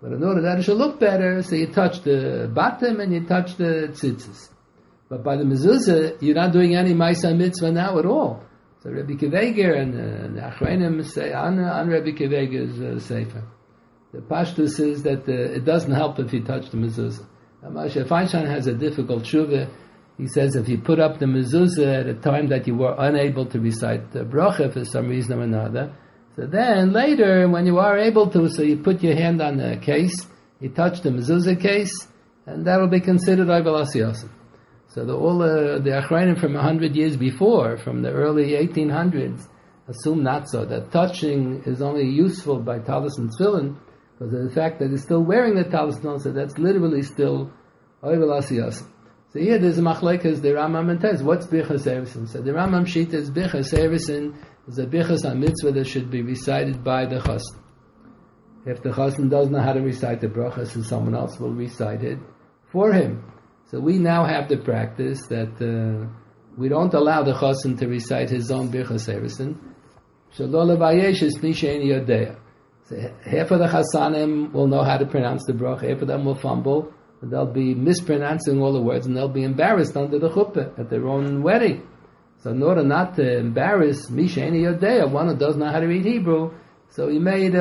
But in order that it should look better, so you touch the bottom and you touch the tzitzis. But by the mezuzah, you're not doing any Maisa Mitzvah now at all. So Rabbi Kiveger and the Achreinim say on Rabbi Kiveger's sefer. The Pashtus is that it doesn't help if you touch the mezuzah. Moshe Feinstein has a difficult shuvah. He says if you put up the mezuzah at a time that you were unable to recite the bracha for some reason or another, so then later when you are able to, so you put your hand on the case, you touch the mezuzah case, and that will be considered Ovel Asiyasa. So all the Achrayim from 100 years before, from the early 1800s, assume not so, that touching is only useful by talis and tefillin, because of the fact that he's still wearing the talis and tefillin, so that's literally still Ovel Asiyasa. So here there's a machlekes, the Rambam and Tez. What's Birchas Eresin? So the Rambam sheet is Birchas Eresin is a Birchas HaMitzvah that should be recited by the Chassan. If the Chassan doesn't know how to recite the bracha, so someone else will recite it for him. So we now have the practice that we don't allow the Chassan to recite his own Birchas Eresin. Shalol Vayesh is Mishein Yodea. So half of the Chassanim will know how to pronounce the bracha, half of them will fumble. They'll be mispronouncing all the words and they'll be embarrassed under the chuppah at their own wedding. So in order not to embarrass Misheini Yodea, one who doesn't know how to read Hebrew, so he made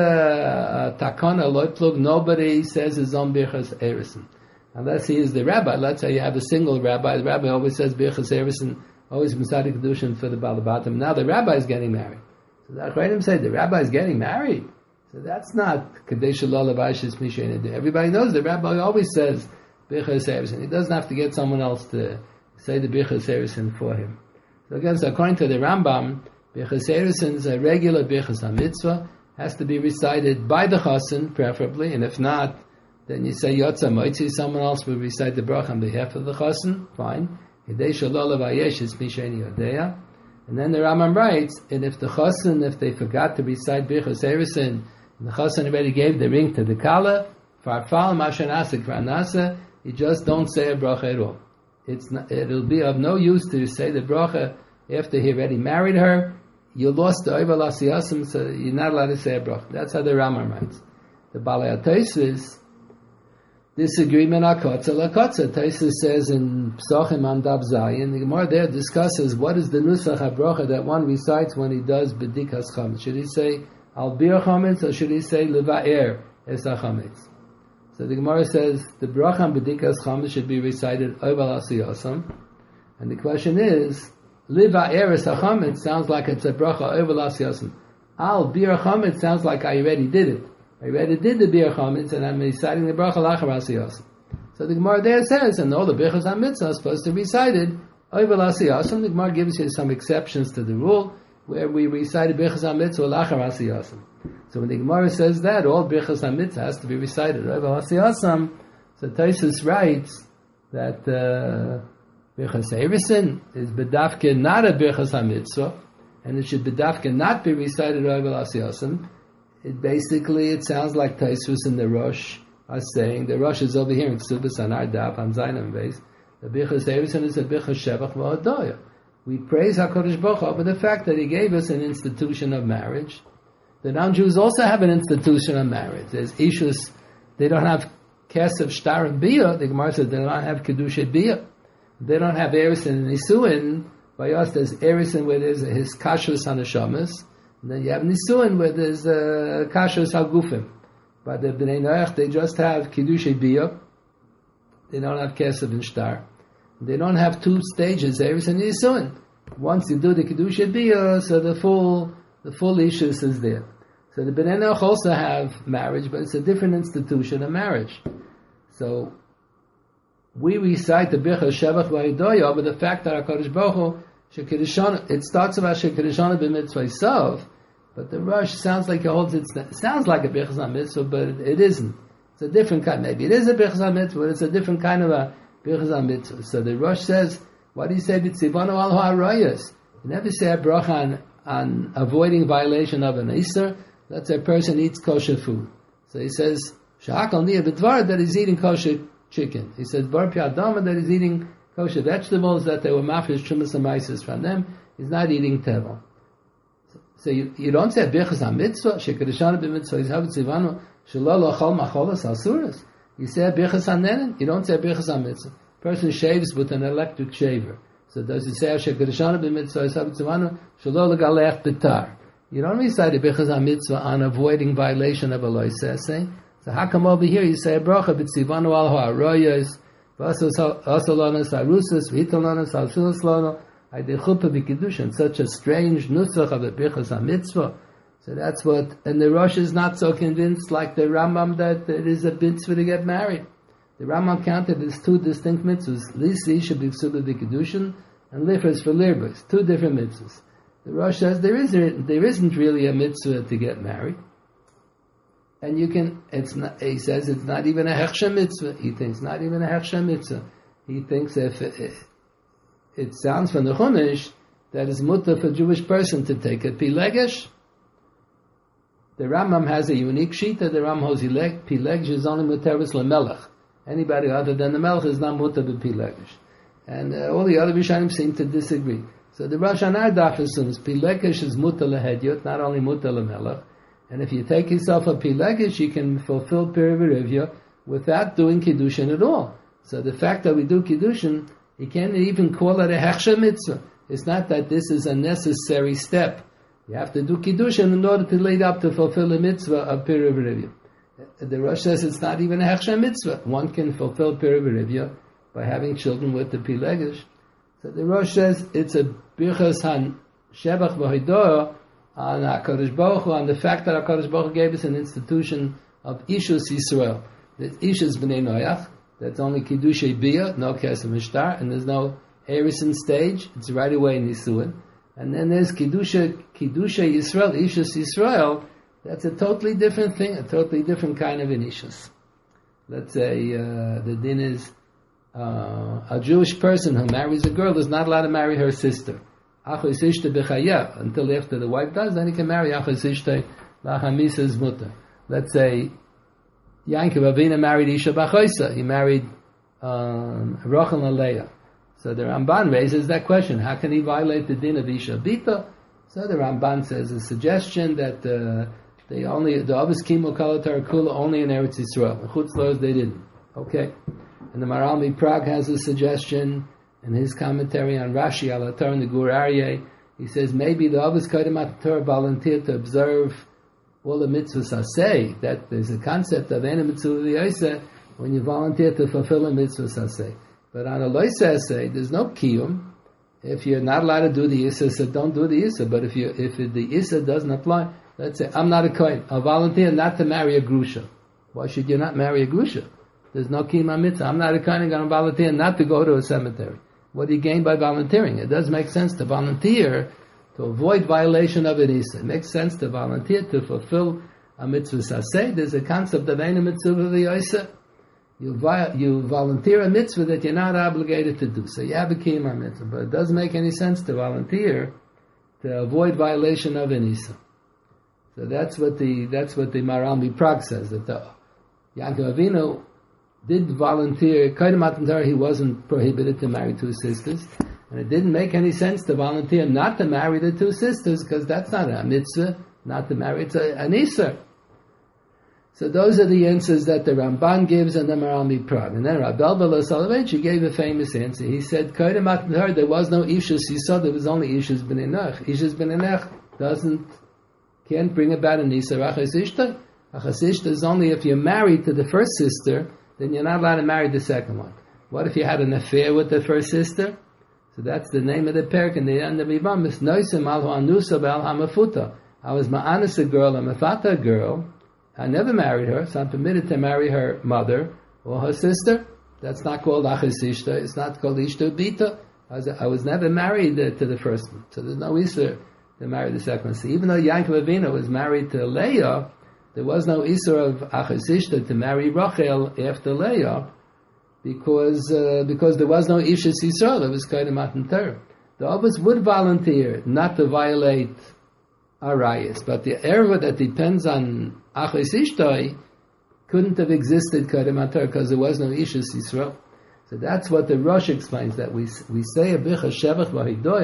a takana, loiplug, nobody says his own Birchas Eresin. Unless he is the rabbi. Let's say you have a single rabbi. The rabbi always says Birchas Eresin, always Mesadik Kedushin for the Balabatim. Now the rabbi is getting married. So the Achrayim say the rabbi is getting married. So that's not Kadesh Shalol Avashis Mishein. Everybody knows the rabbi always says Birchas Eresin. He doesn't have to get someone else to say the Birchas Eresin for him. So again, so according to the Rambam, Birchas Eresin is a regular Birchas HaMitzvah, has to be recited by the Chassan, preferably, and if not, then you say Yotza Moitzi, someone else will recite the bracha on behalf of the Chassan, fine. Kadesh Shalol Avashis Mishein Yodea. And then the Rambam writes, and if the Chassan, if they forgot to recite Birchas Eresin, and the Chassan already gave the ring to the Kala, Farfal Mashanasa Kranasa, you just don't say a bracha at all. It'll be of no use to say the bracha after he already married her. You lost the Ovel Asiyasim, so you're not allowed to say a bracha. That's how the Rambam writes. The Balei HaTosfos disagreement akotza lakotza. Tosfos says in Psachim and Daf Zayin, the Gemara there discusses what is the nusach habracha that one recites when he does bedikas chametz. Should he say al bir chametz or should he say leva'er es chametz? So the Gemara says the bracha on bedikas chametz should be recited oval asiyasam, and the question is leva'er es chametz sounds like it's a bracha oval asiyasam. Al bir chametz sounds like I already did it. I already did the Bir Chametz and I'm reciting the Bracha Lachar Asiyasam. So the Gemara there says, and all the Birchas HaMitzvah are supposed to be recited Ovel Asiyasam. The Gemara gives you some exceptions to the rule where we recited Birchas HaMitzvah Lachar Asiyasam. So when the Gemara says that, all Birchas HaMitzvah has to be recited Ovel Asiyasam, so Tosfos writes that Birchas Eresin is bedafke not a Birchas HaMitzvah, and it should bedafke not be recited Ovel Asiyasam. It sounds like Tosfos and the Rosh are saying, the Rosh is over here in Ksubas on our daf, on Zainam base, the Birchas Eresin is a Birchas Shevach V'Hodoya. We praise HaKadosh Baruch Hu over the fact that He gave us an institution of marriage. The non-Jews also have an institution of marriage. There's Ishus, they don't have Kesef, Shtar, and Biyah. The Gemara says they don't have Kedusha Biyah. They don't have Eresin and Nisuin. By us there's Eresin where there's his Kashrus HaNeshamas. And then you have Nisuin where there's Kashrus HaGufim. But the Bnei Noach, they just have Kiddushei Biyah. They don't have Kesef and Shtar. They don't have two stages, Eresin and Nisuin. Once you do the Kiddushei Biyah, so the full Ishus is there. So the Bnei Noach also have marriage, but it's a different institution of marriage. So we recite the Birchas Shevach V'Hodoya over the fact that HaKadosh Baruch Hu, it starts about Shekirishana b'mitzvah Yisov, but the Rosh sounds like it holds it sounds like a Birchas HaMitzvah, but it isn't. It's a different kind. Maybe it is a Birchas HaMitzvah, but it's a different kind of a Birchas HaMitzvah. So the Rosh says, what do you say? B'tzivanu al ha'arayos. You never say a bracha on avoiding violation of an Easter. Let's say a person eats kosher food. So he says, Sha'akal niyah b'dvar, that he's eating kosher chicken. He says, Bar pi'adama, that he's eating kosher vegetables, that they were mafish chumas and maisis from them. He's not eating tevel. So you don't say Birchas HaMitzvah, Shekedeshana b'mitzvah, Yizhav Tzivanu, Shelo L'chol Macholas Asuras. You say Birchas HaNenen, you don't say Birchas HaMitzvah. Person shaves with an electric shaver. So does it say Shekedeshana b'mitzvah, Yizhav Tzivanu, Shelo L'galech B'tar? You don't recite a Birchas HaMitzvah on avoiding violation of a loiseh. So how come over here you say a bracha b'tzivanu al ha'aroyos, v'asolonos ha'rusas, v'hitolonos ha'sulas lono, ha'idei chuppah b'kiddushin, such a strange nusach of a Birchas HaMitzvah. So that's what, and the Rosh is not so convinced like the Rambam that it is a mitzvah to get married. The Rambam counted as two distinct mitzvahs, lisi isha b'ksuba b'kiddushin, and lichas for lirbos, two different mitzvahs. The Rosh says there isn't really a mitzvah to get married. And he says it's not even a hechsha mitzvah. He thinks not even a hechsha mitzvah. He thinks if it sounds from the Chumash that it's mutter for a Jewish person to take a pilegesh. The Rambam has a unique shita. The Rambam holds pilegesh is only muteris lemelech. Anybody other than the melech is not mutter b'pilegesh. And all the other Rishonim seem to disagree. So the Rosh Hashanah daf assumes pilegesh is mutter lehedyot, not only mutter lemelech. And if you take yourself a pilegesh, you can fulfill Pirivya without doing Kiddushin at all. So the fact that we do Kiddushin, you can't even call it a Hechsha mitzvah. It's not that this is a necessary step. You have to do Kiddushin in order to lead up to fulfill a mitzvah of Pirivya. The Rosh says it's not even a Hechsha mitzvah. One can fulfill Pirivya by having children with the pilegesh. So the Rosh says it's a Birchas Han Shebach V'Hodoah on HaKadosh Baruch Hu, on the fact that HaKadosh Baruch Hu gave us an institution of Ishus Yisrael. There's Ishus B'nei Noach, that's only Kiddushay Biyah, no Kesef Mishtar, and there's no Erison stage, it's right away in Nisuin. And then there's Kiddushay Yisrael, Ishus Yisrael, that's a totally different thing, a totally different kind of an Ishus. Let's say the din is a Jewish person who marries a girl is not allowed to marry her sister. Until after the wife does, then he can marry Achos Ishtay Lachamisa's mutter. Let's say Yankov Avina married Isha Bachoisa. He married Rachel and Leah. So the Ramban raises that question: how can he violate the din of Isha Bita? So the Ramban says a suggestion that the Avos Kimu Kalatar Kula only in Eretz Yisrael. In Chutz La'aretz they didn't. Okay, and the Maharal MiPrague has a suggestion. In his commentary on Rashi al Torah and the Gur Aryeh, he says maybe the Avos Kodem Torah volunteered to observe all the mitzvahs aseh. That there's a concept of any mitzvah v'yoseh when you volunteer to fulfill a mitzvah aseh. But on a loiseh aseh, there's no kiyum. If you're not allowed to do the issa, so don't do the issa. But if the issa doesn't apply, let's say I'm not a kohen, I'll volunteer not to marry a grusha. Why should you not marry a grusha? There's no kiyum mitzvah. I'm not a kohen, I'm going to volunteer not to go to a cemetery. What do you gain by volunteering? It does make sense to volunteer to avoid violation of an issa. It makes sense to volunteer to fulfill a mitzvah saseh. There's a concept of any mitzvah v'yoseh. You volunteer a mitzvah that you're not obligated to do. So you have a kiyum mitzvah, but it doesn't make any sense to volunteer to avoid violation of an issa. So that's what the Maharal MiPrague says, that the Yaakov Avinu did volunteer. He wasn't prohibited to marry two sisters, and it didn't make any sense to volunteer not to marry the two sisters, because that's not a mitzvah, not to marry, it's an isser. So those are the answers that the Ramban gives and the Maharal MiPrague. And then Rabbi Eliezer Soloveitch gave a famous answer. He said, there was no Ishus Yisod, there was only Ishus B'nei Noach. Ishus B'nei Noach can't bring about an isser Achos Ishtay. Achos Ishtay is only if you're married to the first sister, then you're not allowed to marry the second one. What if you had an affair with the first sister? So that's the name of the parak in the end of Yivamis. Noisim al ha'anusa b'al ha'mafuta. I was ma'anis a girl, a mafata girl. I never married her, so I'm permitted to marry her mother or her sister. That's not called achos ishta. It's not called ishta bita. I was never married to the first one. So there's no isser to marry the second one. So even though Yaakov Avinu was married to Leah, there was no isser of achos ishta to marry Rachel after Leah, because there was no Ishus Yisrael. It was kind of Matan Torah. The others would volunteer not to violate Arayas, but the error that depends on Achos Ishtoi couldn't have existed Matan Torah because there was no Ishus Yisrael. So that's what the Rosh explains, that we say a Birchas Shevach V'Hidoya.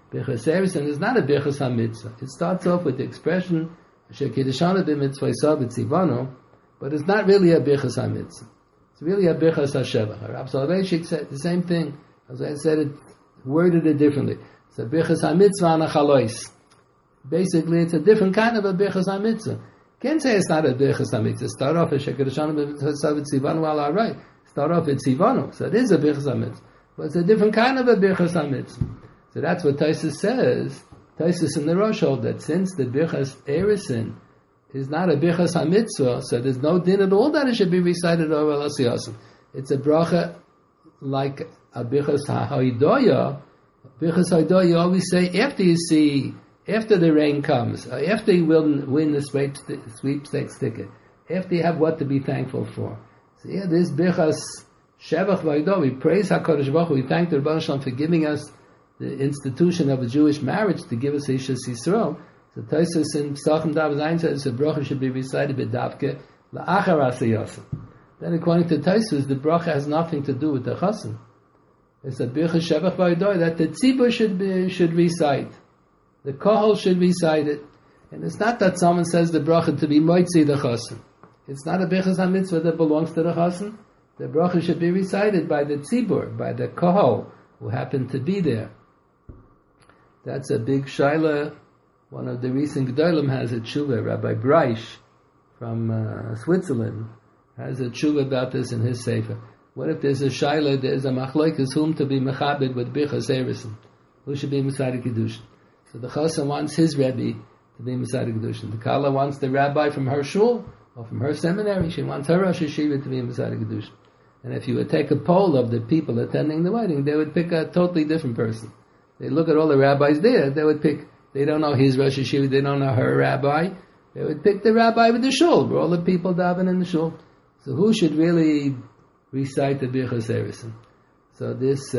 Birchas Erusin is not a Birchas HaMitzvah. It starts off with the expression, Asher Kiddeshanu b'mitzvah Yisrael b'tzivano, but it's not really a Birchas HaMitzvah. It's really a Birchas HaShevach. Rav Soloveitchik said the same thing. As I said it, worded it differently. It's a Birchas HaMitzvah Anachalois. Basically, it's a different kind of a Birchas HaMitzvah. Can't say it's not a Birchas HaMitzvah. Start off as Shekadashanu b'mitzvah Tzivanu al right. Start off with Tzivanu. So it is a Birchas HaMitzvah. But it's a different kind of a Birchas HaMitzvah. So that's what Taisus says. Taisus in the Rosh hold that since the Birchas Erusin is not a Birchas HaMitzvah, so there's no din at all that it should be recited over Elas Yosef. It's a bracha like a Birchas HaHoidoya. Birchas HaHoidoya you always say after the rain comes, after you will win the sweepstakes ticket, after you have what to be thankful for. So yeah, this Birchas Shevach V'Hoidoya, we praise HaKadosh Baruch Hu, we thank the Rebbeinu Shalom for giving us the institution of a Jewish marriage to give us Ishas Yisrael. So Taisus in Psachim Dav Zayin says the bracha should be recited b'davke la'achar Asay Yosef. Then according to Taisus, the bracha has nothing to do with the chassan. It's a Birchas Shevach V'Hoidoya that the tzibur should recite. The kohol should recite it. And it's not that someone says the bracha to be moitzi the chassan. It's not a Birchas HaMitzvah that belongs to the chassan. The bracha should be recited by the tzibur, by the kohol, who happen to be there. That's a big shaila. One of the recent Gedolim has a tshuva. Rabbi Breish from Switzerland has a tshuva about this in his sefer. What if there's a shaila, there's a machlokes whom to be mechabed with Birchas Erusin? Who should be Mesader Kiddushin? So the chassan wants his rebbe to be Mesader Kiddushin. The kala wants the rabbi from her shul or from her seminary. She wants her Rosh Hashiva to be Mesader Kiddushin. And if you would take a poll of the people attending the wedding, they would pick a totally different person. They look at all the rabbis there, they would pick, they don't know his Rosh Hashiva, they don't know her rabbi, they would pick the rabbi with the shul, where all the people daven in the shul. So who should really recite the Birchas Erusin? So this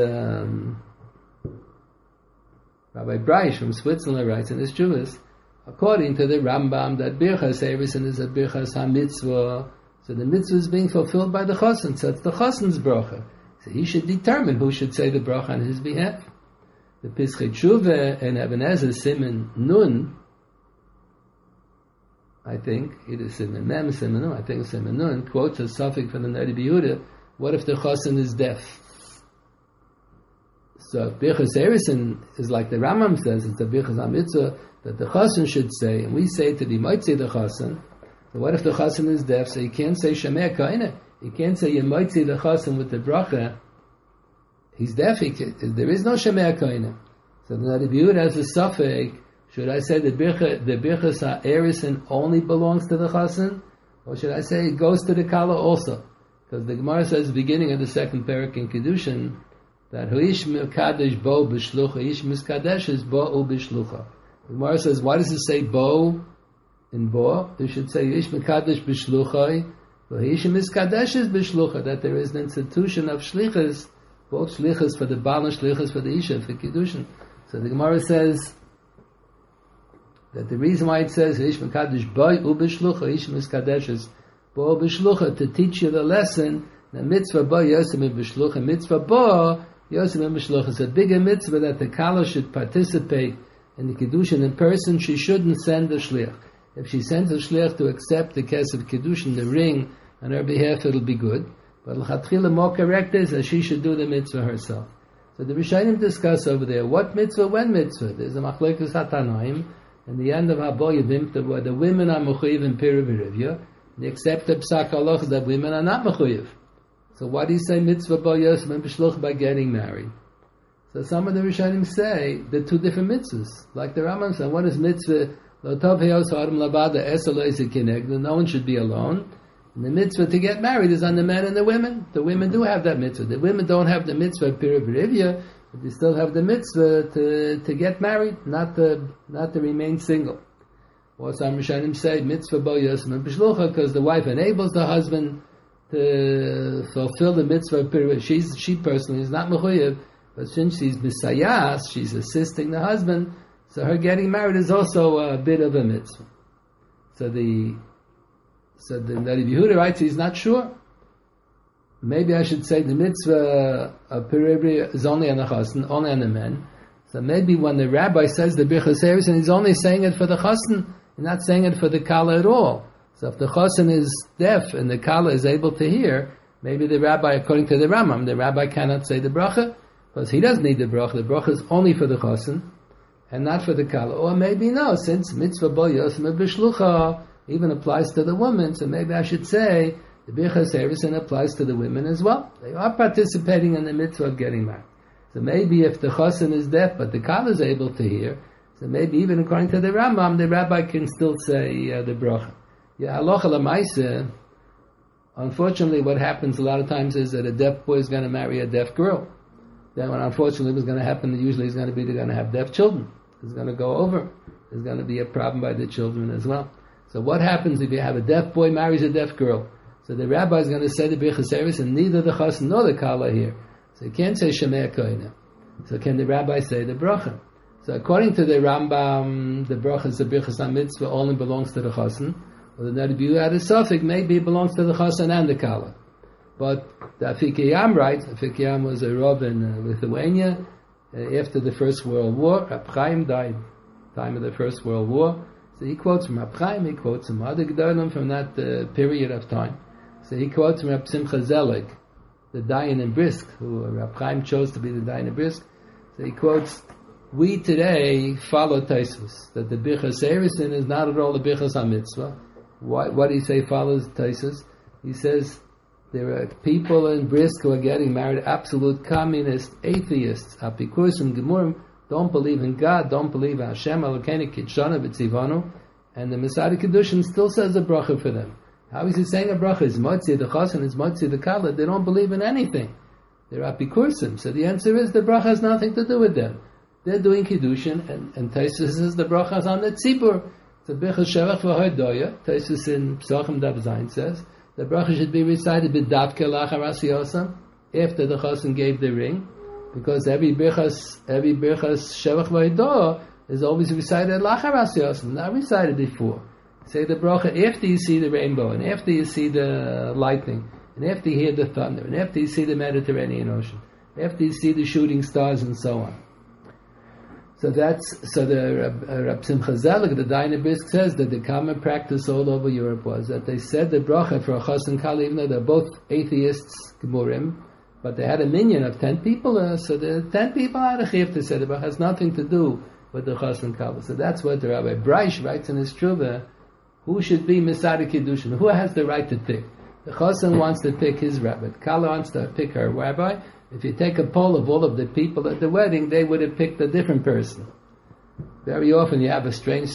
Rabbi Breish from Switzerland writes in his Chuvas, according to the Rambam, that Birchas Erusin is a Birchas HaMitzvah, so the mitzvah is being fulfilled by the chassan, so it's the chassan's bracha. So he should determine who should say the bracha on his behalf. The Pischei Tshuva and Eben Ezer Siman Nun, I think, either Siman Mem, Siman Nun, I think Siman Nun, quotes a suffix from the Nadi B'Yehuda, what if the chassan is deaf? So if Birchas Erusin is like the Rambam says, it's the Birchas HaMitzvah that the chassan should say, and we say to be Moitzi the chassan, so what if the chassan is deaf? So you can't say Shemei Kainah. You can't say you Moitzi the chassan with the bracha. He's deaf. There is no Shemei Kainah. So the Nadi B'Yehuda has a suffix. Should I say the Birchas HaErusin only belongs to the chassan? Or should I say it goes to the kala also? Because the Gemara says at the beginning of the second parak in Kiddushin that Huish Mekadesh Bo B'Shlucha, Huish Miskadesh is Bo U B'Shlucha. The Gemara says, why does it say Bo in Bo? It should say Huish Mekadesh B'Shlucha, Huish Miskadesh is B'Shlucha, that there is an institution of shlichus, both shlichus for the Baal and shlichus for the Isha, for Kiddushin. So the Gemara says that the reason why it says Huish Mekadesh Bo U B'Shlucha, Huish Miskadesh is Bo B'Shlucha, to teach you the lesson, the mitzvah Bo Yosem B'Shlucha, mitzvah Bo Yosem B'Shlucha is a bigger mitzvah that the kala should participate in the Kiddushin in person. She shouldn't send a shliach. If she sends a shliach to accept the kesef Kiddushin, the ring, on her behalf, it'll be good. But l'chatchila, more correct is that she should do the mitzvah herself. So the Rishonim discuss over there, what mitzvah, when mitzvah? There's a machlokes hatanoim, in the end of Habo Yevim, where the women are mechuyev in Pira V'Rivya, they accept the psak halacha that women are not mechuyev. So why do you say mitzvah bo yosem and b'shluch by getting married? So some of the Rishonim say they're two different mitzvahs. Like the Rambam said, one is mitzvah lo tov heyos ha'adam labada esel lo'isik kineg, no one should be alone. And the mitzvah to get married is on the men and the women. The women do have that mitzvah. The women don't have the mitzvah of Pira V'Rivya, but they still have the mitzvah to get married, not to remain single. Or some Rishonim say mitzvah bo yosem and b'shlucha, because the wife enables the husband to fulfill the mitzvah of Pira. She personally is not mechuyev, but since she's misayas, she's assisting the husband, so her getting married is also a bit of a mitzvah. So the Nadi B'Yehuda writes he's not sure. Maybe I should say the mitzvah of Pira is only on the chassan, only on the men. So maybe when the rabbi says the Birchas Harrison, he's only saying it for the chassan, he's not saying it for the kala at all. So if the chassan is deaf and the kala is able to hear, maybe the rabbi, according to the Rambam, the rabbi cannot say the bracha, because he doesn't need the bracha. The bracha is only for the chassan, and not for the kala. Or maybe no, since mitzvah bo yosem b'shlucha even applies to the woman, so maybe I should say the Birchas Harrison applies to the women as well. They are participating in the mitzvah of getting married. So maybe if the chassan is deaf, but the kala is able to hear, so maybe even according to the Rambam, the rabbi can still say the bracha. Yeah, halacha l'maaseh. Unfortunately, what happens a lot of times is that a deaf boy is going to marry a deaf girl. Then, when unfortunately what's going to happen, usually is going to be they're going to have deaf children. It's going to go over. There's going to be a problem by the children as well. So what happens if you have a deaf boy marries a deaf girl? So the rabbi is going to say the Birchas Harrison, and neither the chassan nor the kala here. So you can't say Shemei Kohenim. So can the rabbi say the bracha? So according to the Rambam, the bracha, the Birchas HaMitzvah, only belongs to the chassan. Or the Nadi had a suffix, maybe it belongs to the chassan and the kala. But the Afikiyam writes, Afikiyam was a Rav in Lithuania after the First World War. Rab Chaim died time of the First World War. So he quotes from Rab Chaim, he quotes from other Gedolim from that period of time. So he quotes from Rab Simcha Zelig, the Dayan in Brisk, who Rab Chaim chose to be the Dayan in Brisk. So he quotes, we today follow Taisus, that the Birchas Harrison is not at all the Birchas HaMitzvah. What do you say follows Taisus? He says there are people in Brisk who are getting married, absolute communist atheists, apikusim gemurim, don't believe in God, don't believe in Hashem, Elokeinu kitshana v'tzivanu, and the Masada Kedushin still says a bracha for them. How is he saying a bracha? Is motzi the chassan, is motzi the kala? They don't believe in anything. They're apikursim. So the answer is the bracha has nothing to do with them. They're doing kiddushin, and Taisus says the bracha is on the tzibur. The Birchas Shevach v'Hodoya, Taisus in Psachim Daf Zayin says, the bracha should be recited b'davke lachar asiyosam, after the chassan gave the ring, because every Birchas Shevach v'Hodoya is always recited lachar asiyosam, not recited before. Say the bracha after you see the rainbow, and after you see the lightning, and after you hear the thunder, and after you see the Mediterranean Ocean, after you see the shooting stars, and so on. So the Rab Simcha Zelig, the Dayan Brisk, says that the common practice all over Europe was that they said the bracha for a chassan kala, even though they're both atheists, gemurim, but they had a minyan of 10 people, so the 10 people had a chiyuv to say the bracha. Has nothing to do with the chassan kala. So that's what the Rabbi Breish writes in his Truvah, who should be Masada Kiddushin? Who has the right to pick? The chassan wants to pick his rabbi. Kala wants to pick her rabbi. If you take a poll of all of the people at the wedding, they would have picked a different person. Very often you have a strange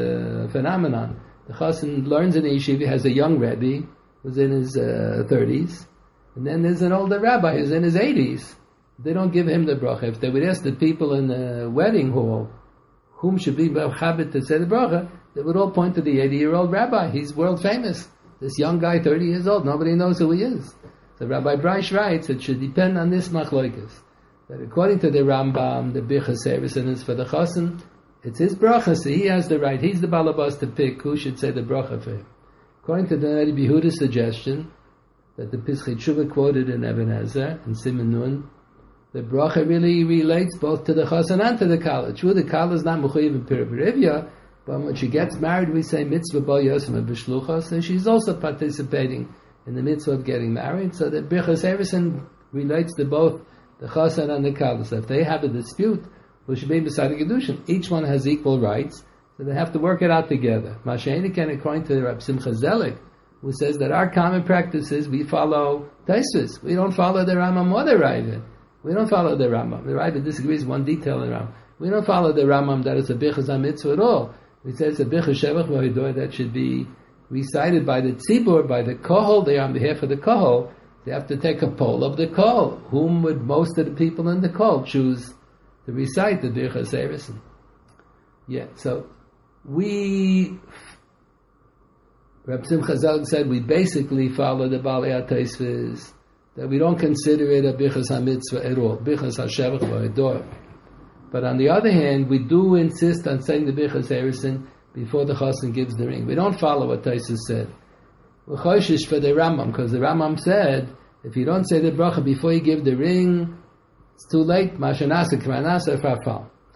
phenomenon. The chassan learns in the yeshiva, has a young rebbe who's in his 30s, and then there's an older rabbi who's in his 80s. They don't give him the bracha. If they would ask the people in the wedding hall whom should be Chabit to say the bracha, they would all point to the 80-year-old rabbi. He's world famous. This young guy, 30 years old, nobody knows who he is. So Rabbi Breish writes, it should depend on this machloikis. That according to the Rambam, the Birchas Harrison is for the chassan. It's his bracha, so he has the right. He's the balabas to pick who should say the bracha for him. According to the Rabbi Yehuda's suggestion, that the Pischei Tshuva quoted in Eben Ezer, and Siman Nun, the bracha really relates both to the chassan and to the kala. True, the kala is not mechuyev in Pirivya, but when she gets married, we say mitzvah bo yosem b'shlucha, so she's also participating in the mitzvah of getting married. So the Birchas Harrison relates to both the chassan and the kala. So if they have a dispute, who should be beside the kedushin, each one has equal rights, so they have to work it out together. Masha'eniken, according to Rab Simcha Zelig, who says that our common practice is we follow Taisus. We don't follow the Rambam or the Ravid. We don't follow the Rambam. The Ravid disagrees one detail in the Rambam. We don't follow the Rambam that is a Birchas HaMitzvah at all. We say it's a Birchas Shevach v'Hodoya that should be recited by the tzibur, by the kohol. They are on behalf of the kohol. They have to take a poll of the kohol. Whom would most of the people in the kohol choose to recite the Birchas Harrison? Yeah, so Reb Simcha Zelig said we basically follow the Balei HaTosfos, that we don't consider it a Birchas HaMitzvah at all, Birchas HaShevach v'Hodoya. But on the other hand, we do insist on saying the Birchas Harrison before the chassan gives the ring. We don't follow what Taisus said. We're choshish for the Rambam, because the Rambam said, if you don't say the bracha before you give the ring, it's too late. Mashanasa k'manasa farfal.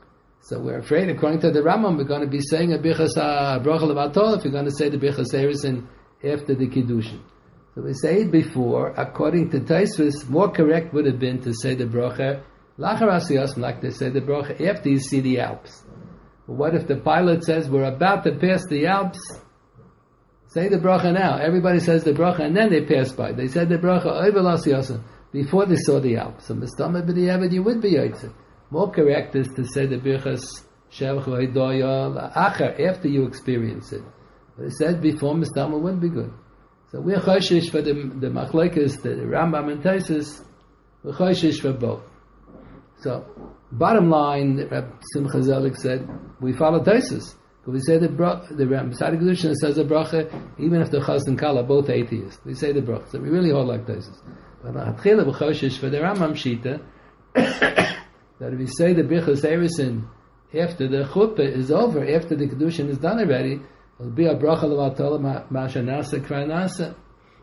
So we're afraid, according to the Rambam, we're going to be saying a Birchas HaBracha Levatol if you're going to say the Birchas Erusin after the Kiddushin. So we say it before, according to Tosfos, more correct would have been to say the Bracha Lachar Asiyos, like they say the Bracha after you see the Alps. But what if the pilot says, we're about to pass the Alps? Say the Bracha now. Everybody says the Bracha and then they pass by. They said the Bracha Oivel Asiyos before they saw the Alps. So Mistama B'diavad, you would be Yotzei. More correct is to say the Birchas Shevach V'Hidoya La'achar, after you experience it. But it said before, Mistama wouldn't be good. So we're Choshish for the Machlokes, the Rambam and Tosfos, we're Choshish for both. So, bottom line, Reb Simcha Zelig said, we follow Tosfos. Because we say the Rambam, beside the Kedushin, it says the Bracha, even if the Chas and Kala are both atheists. We say the Bracha. So we really hold like Tosfos. But Atchila we're Choshish for the Rambam Shita, that if you say the Birchas Erusin after the Chuppah is over, after the Kedushin is done already, it'll be a Bracha Levatol Masha Nasa Kra Nasa.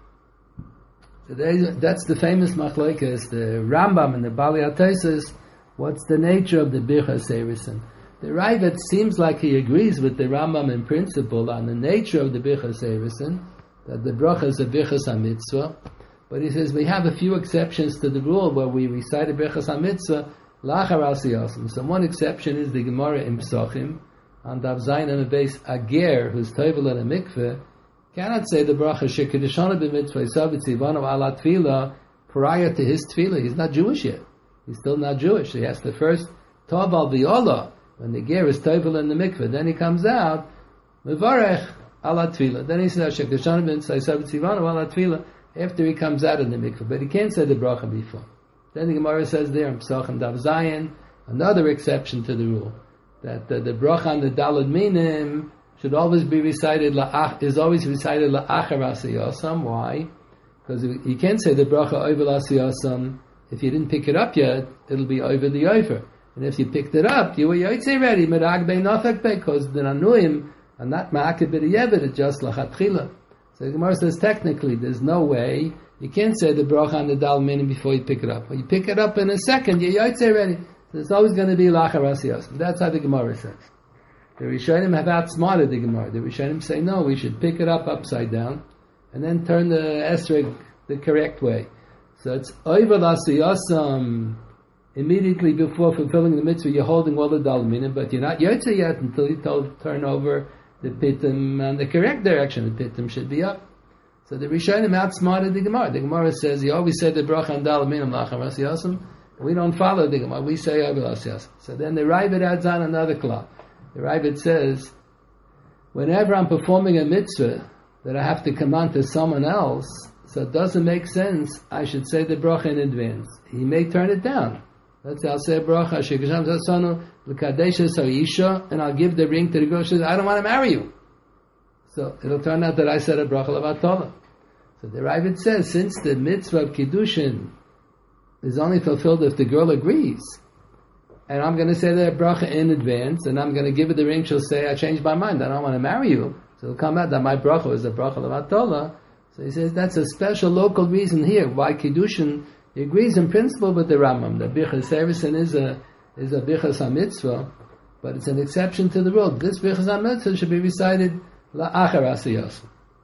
So that's the famous Machlokes, the Rambam and the Bali HaTosfos. What's the nature of the Birchas Erusin? The Raavad seems like he agrees with the Rambam in principle on the nature of the Birchas Erusin, that the Bracha is a Birchas HaMitzvah, but he says we have a few exceptions to the rule where we recite a Birchas HaMitzvah Lachar Asiyasim. So one exception is the Gemara in Pesachim on Dav Zayin and the base Ager, who's Tovel in a mikveh, cannot say the bracha Shekiddushana b'mitzvah Yisav Tzivanu ala tefillah prior to his tefillah. He's not Jewish yet. He's still not Jewish. He has to first Tovel v'Olah when the Ger is Tovel in the mikveh. Then he comes out Mevarech ala tefillah. Then he says Shekiddushana b'mitzvah Yisav Tzivanu ala tefillah after he comes out in the mikveh. But he can't say the bracha before. Then the Gemara says there in Pesachim Dav Zayin, another exception to the rule, that the bracha on the Daled Minim should always be recited, is always recited la'achar asiyasam. Why? Because you can't say the bracha over asiyasam if you didn't pick it up yet, it'll be over the over. And if you picked it up, you were yotzei ready, merag bei nafek bei, because the nanuim are not ma'akid b'di'evet, it's just lachatchila. So the Gemara says technically there's no way. You can't say the bracha on the dal minim before you pick it up. When you pick it up in a second, you're yotzei ready. So it's always going to be lachar asiyos. That's how the Gemara says. The Rishonim have outsmarted the Gemara. The Rishonim say no, we should pick it up upside down and then turn the esrog the correct way. So it's oivel asiyosam. Immediately before fulfilling the mitzvah, you're holding all the dal minim, but you're not yotzei yet until you turn over the pitim and the correct direction. The pitim should be up. So the Rishonim outsmarted the Gemara. The Gemara says you always say the bracha and dal minim lachar asiyosam. We don't follow the Gemara. We say oivel asiyosam. So then the Raavad adds on another klal. The Raavad says, whenever I'm performing a mitzvah that I have to command to someone else, so it doesn't make sense, I should say the bracha in advance. He may turn it down. Let's say I'll say a bracha, Shekasham Zasanu, L'Kadesha Sa'isha, and I'll give the ring to the girl. She says, I don't want to marry you. So it'll turn out that I said a bracha L'Vatala. So the Raavad says, since the mitzvah of Kiddushin is only fulfilled if the girl agrees, and I'm going to say the bracha in advance, and I'm going to give her the ring, she'll say, I changed my mind, I don't want to marry you. So it'll come out that my bracha was a bracha L'Vatala. So he says that's a special local reason here why Kiddushin agrees in principle with the Rambam. The Birchas Erusin is a Birchas HaMitzvah, but it's an exception to the rule. This Birchas HaMitzvah should be recited la'achar asiyos.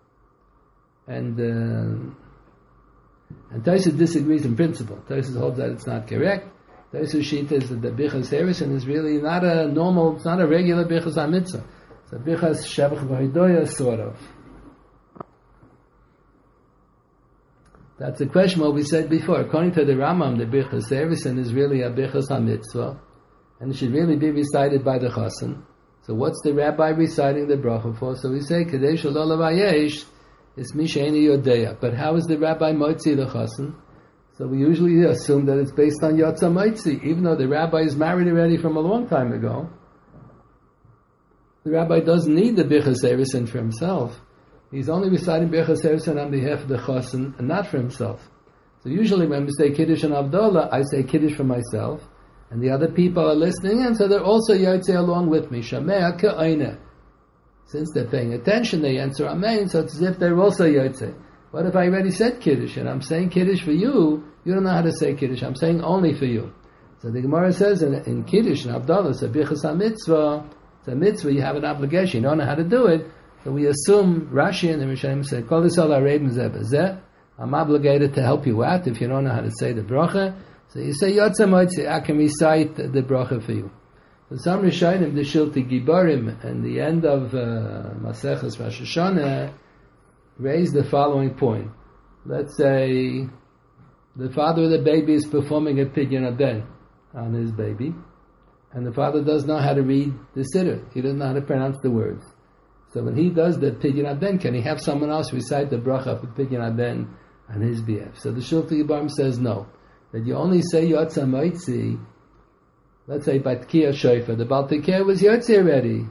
And Tosfos disagrees in principle. Tosfos holds that it's not correct. Tosfos shita is that the Birchas Erusin is really not a normal, it's not a regular Birchas HaMitzvah. It's a Birchas Shevach V'Hidoya sort of. That's the question what we said before. According to the Rambam, the Birchas Erusin is really a Birchas HaMitzvah, and it should really be recited by the Chassan. So what's the rabbi reciting the bracha for? So we say, Kadesh Lo Lavayesh, it's Mishaini Yodeya. But how is the rabbi Motzi the Chassan? So we usually assume that it's based on Yotza Motzi, even though the rabbi is married already from a long time ago. The rabbi doesn't need the Birchas Erusin for himself. He's only reciting Birchas Erusin on behalf of the Chassan and not for himself. So usually when we say Kiddush and Avdollah, I say Kiddush for myself, and the other people are listening, and so they're also Yotzei along with me. Shamea Ka'aineh. Since they're paying attention, they answer Amen, so it's as if they're also Yotzei. What if I already said Kiddush, and I'm saying Kiddush for you, you don't know how to say Kiddush, I'm saying only for you. So the Gemara says in Kiddush and Havdalah, so Birchas HaMitzvah, it's a mitzvah, you have an obligation, you don't know how to do it, so we assume, Rashi and the Rishonim say, Kol Yisrael Arevim Zeh B'Zeh, I'm obligated to help you out if you don't know how to say the bracha. So you say, Yotze Moitzi, I can recite the bracha for you. So some Rishonim, the Shilti Gibarim, and the end of Maseches Rosh Hashanah, raise the following point. Let's say the father of the baby is performing a Pidyon Aben on his baby, and the father doesn't know how to read the Siddur. He doesn't know how to pronounce the words. So when he does the Pidyon Aben, can he have someone else recite the bracha for Pidyon Aben on his behalf? So the Shulti Yibarim says no. That you only say Yotza Moitzi, let's say Batkiya Shofar. The Baal Tekeh was Yotzi already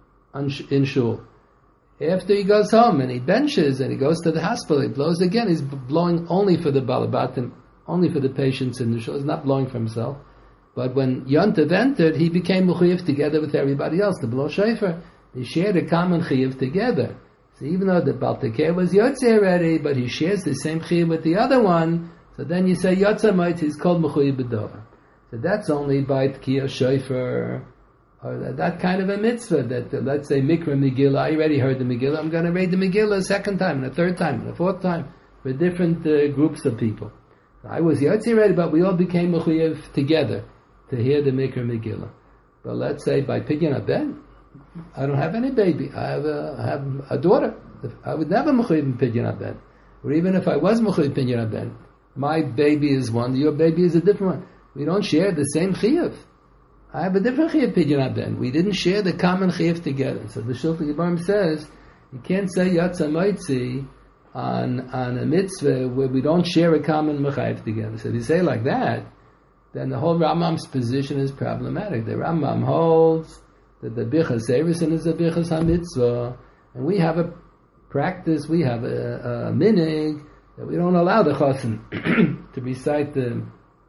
in Shul. After he goes home and he benches and he goes to the hospital, he blows again. He's blowing only for the Balabatim, only for the patients in the Shul. He's not blowing for himself. But when Yontav entered, he became Mechuyev together with everybody else to blow Shofar. They shared a common Chiyuv together. So even though the Baal Tekeh was Yotze already, but he shares the same Chiyuv with the other one, so then you say Yotze Moitzi is called Mechuyev B'Dover. So that's only by Tkiyah Shofar, or that kind of a mitzvah, that let's say Mikra Megillah, I already heard the Megillah, I'm going to read the Megillah a second time, and a third time, and a fourth time, for different groups of people. So I was Yotze already, but we all became Mechuyev together to hear the Mikra Megillah. But let's say by Pidyon Aben, I don't have any baby, I have a daughter. I would never Mechuyev in Pidyon Aben. Or even if I was Mechuyev in Pidyon Aben, my baby is one, your baby is a different one. We don't share the same chiyuv. I have a different chiyuv Pidyon Aben. We didn't share the common chiyuv together. So the Shulchan Yibarim says, you can't say Yotze Moitzi on a mitzvah where we don't share a common mechayev together. So if you say like that, then the whole Rambam's position is problematic. The Rambam holds that the Birchas Eirusin is a Birchas HaMitzvah, and we have a practice, we have a minig, that we don't allow the Chosin to recite the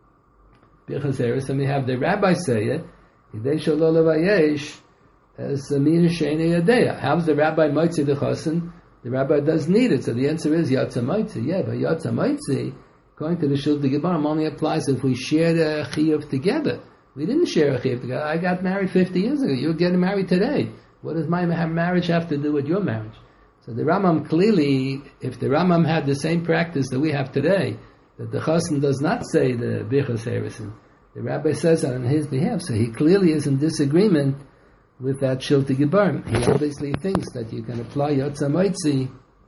Birchas Eirusin, and we have the rabbi say it, Yidei Shelo Levayesh, as Min Sheini Yadeya. How's the rabbi Moitzi the Chosin? The rabbi does need it, so the answer is Yotze Moitzi. Yeah, but Yotze Moitzi, according to the Shulchan Yibarim, only applies if we share the chiyuv together. We didn't share a chiyuv together. I got married 50 years ago. You're getting married today. What does my marriage have to do with your marriage? So the Rambam clearly, if the Rambam had the same practice that we have today, that the Chosin does not say the Birchas Eirusin, the rabbi says that on his behalf, so he clearly is in disagreement with that Shulchan Yibarim. He obviously thinks that you can apply Yotze Moitzi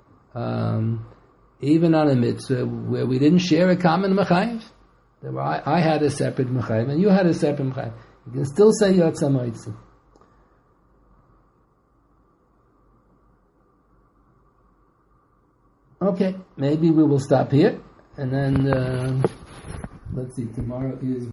even on a mitzvah where we didn't share a common mechayev. I had a separate mechayev and you had a separate mechayev. You can still say Yotze Moitzi. Okay, maybe we will stop here, and then let's see. Tomorrow is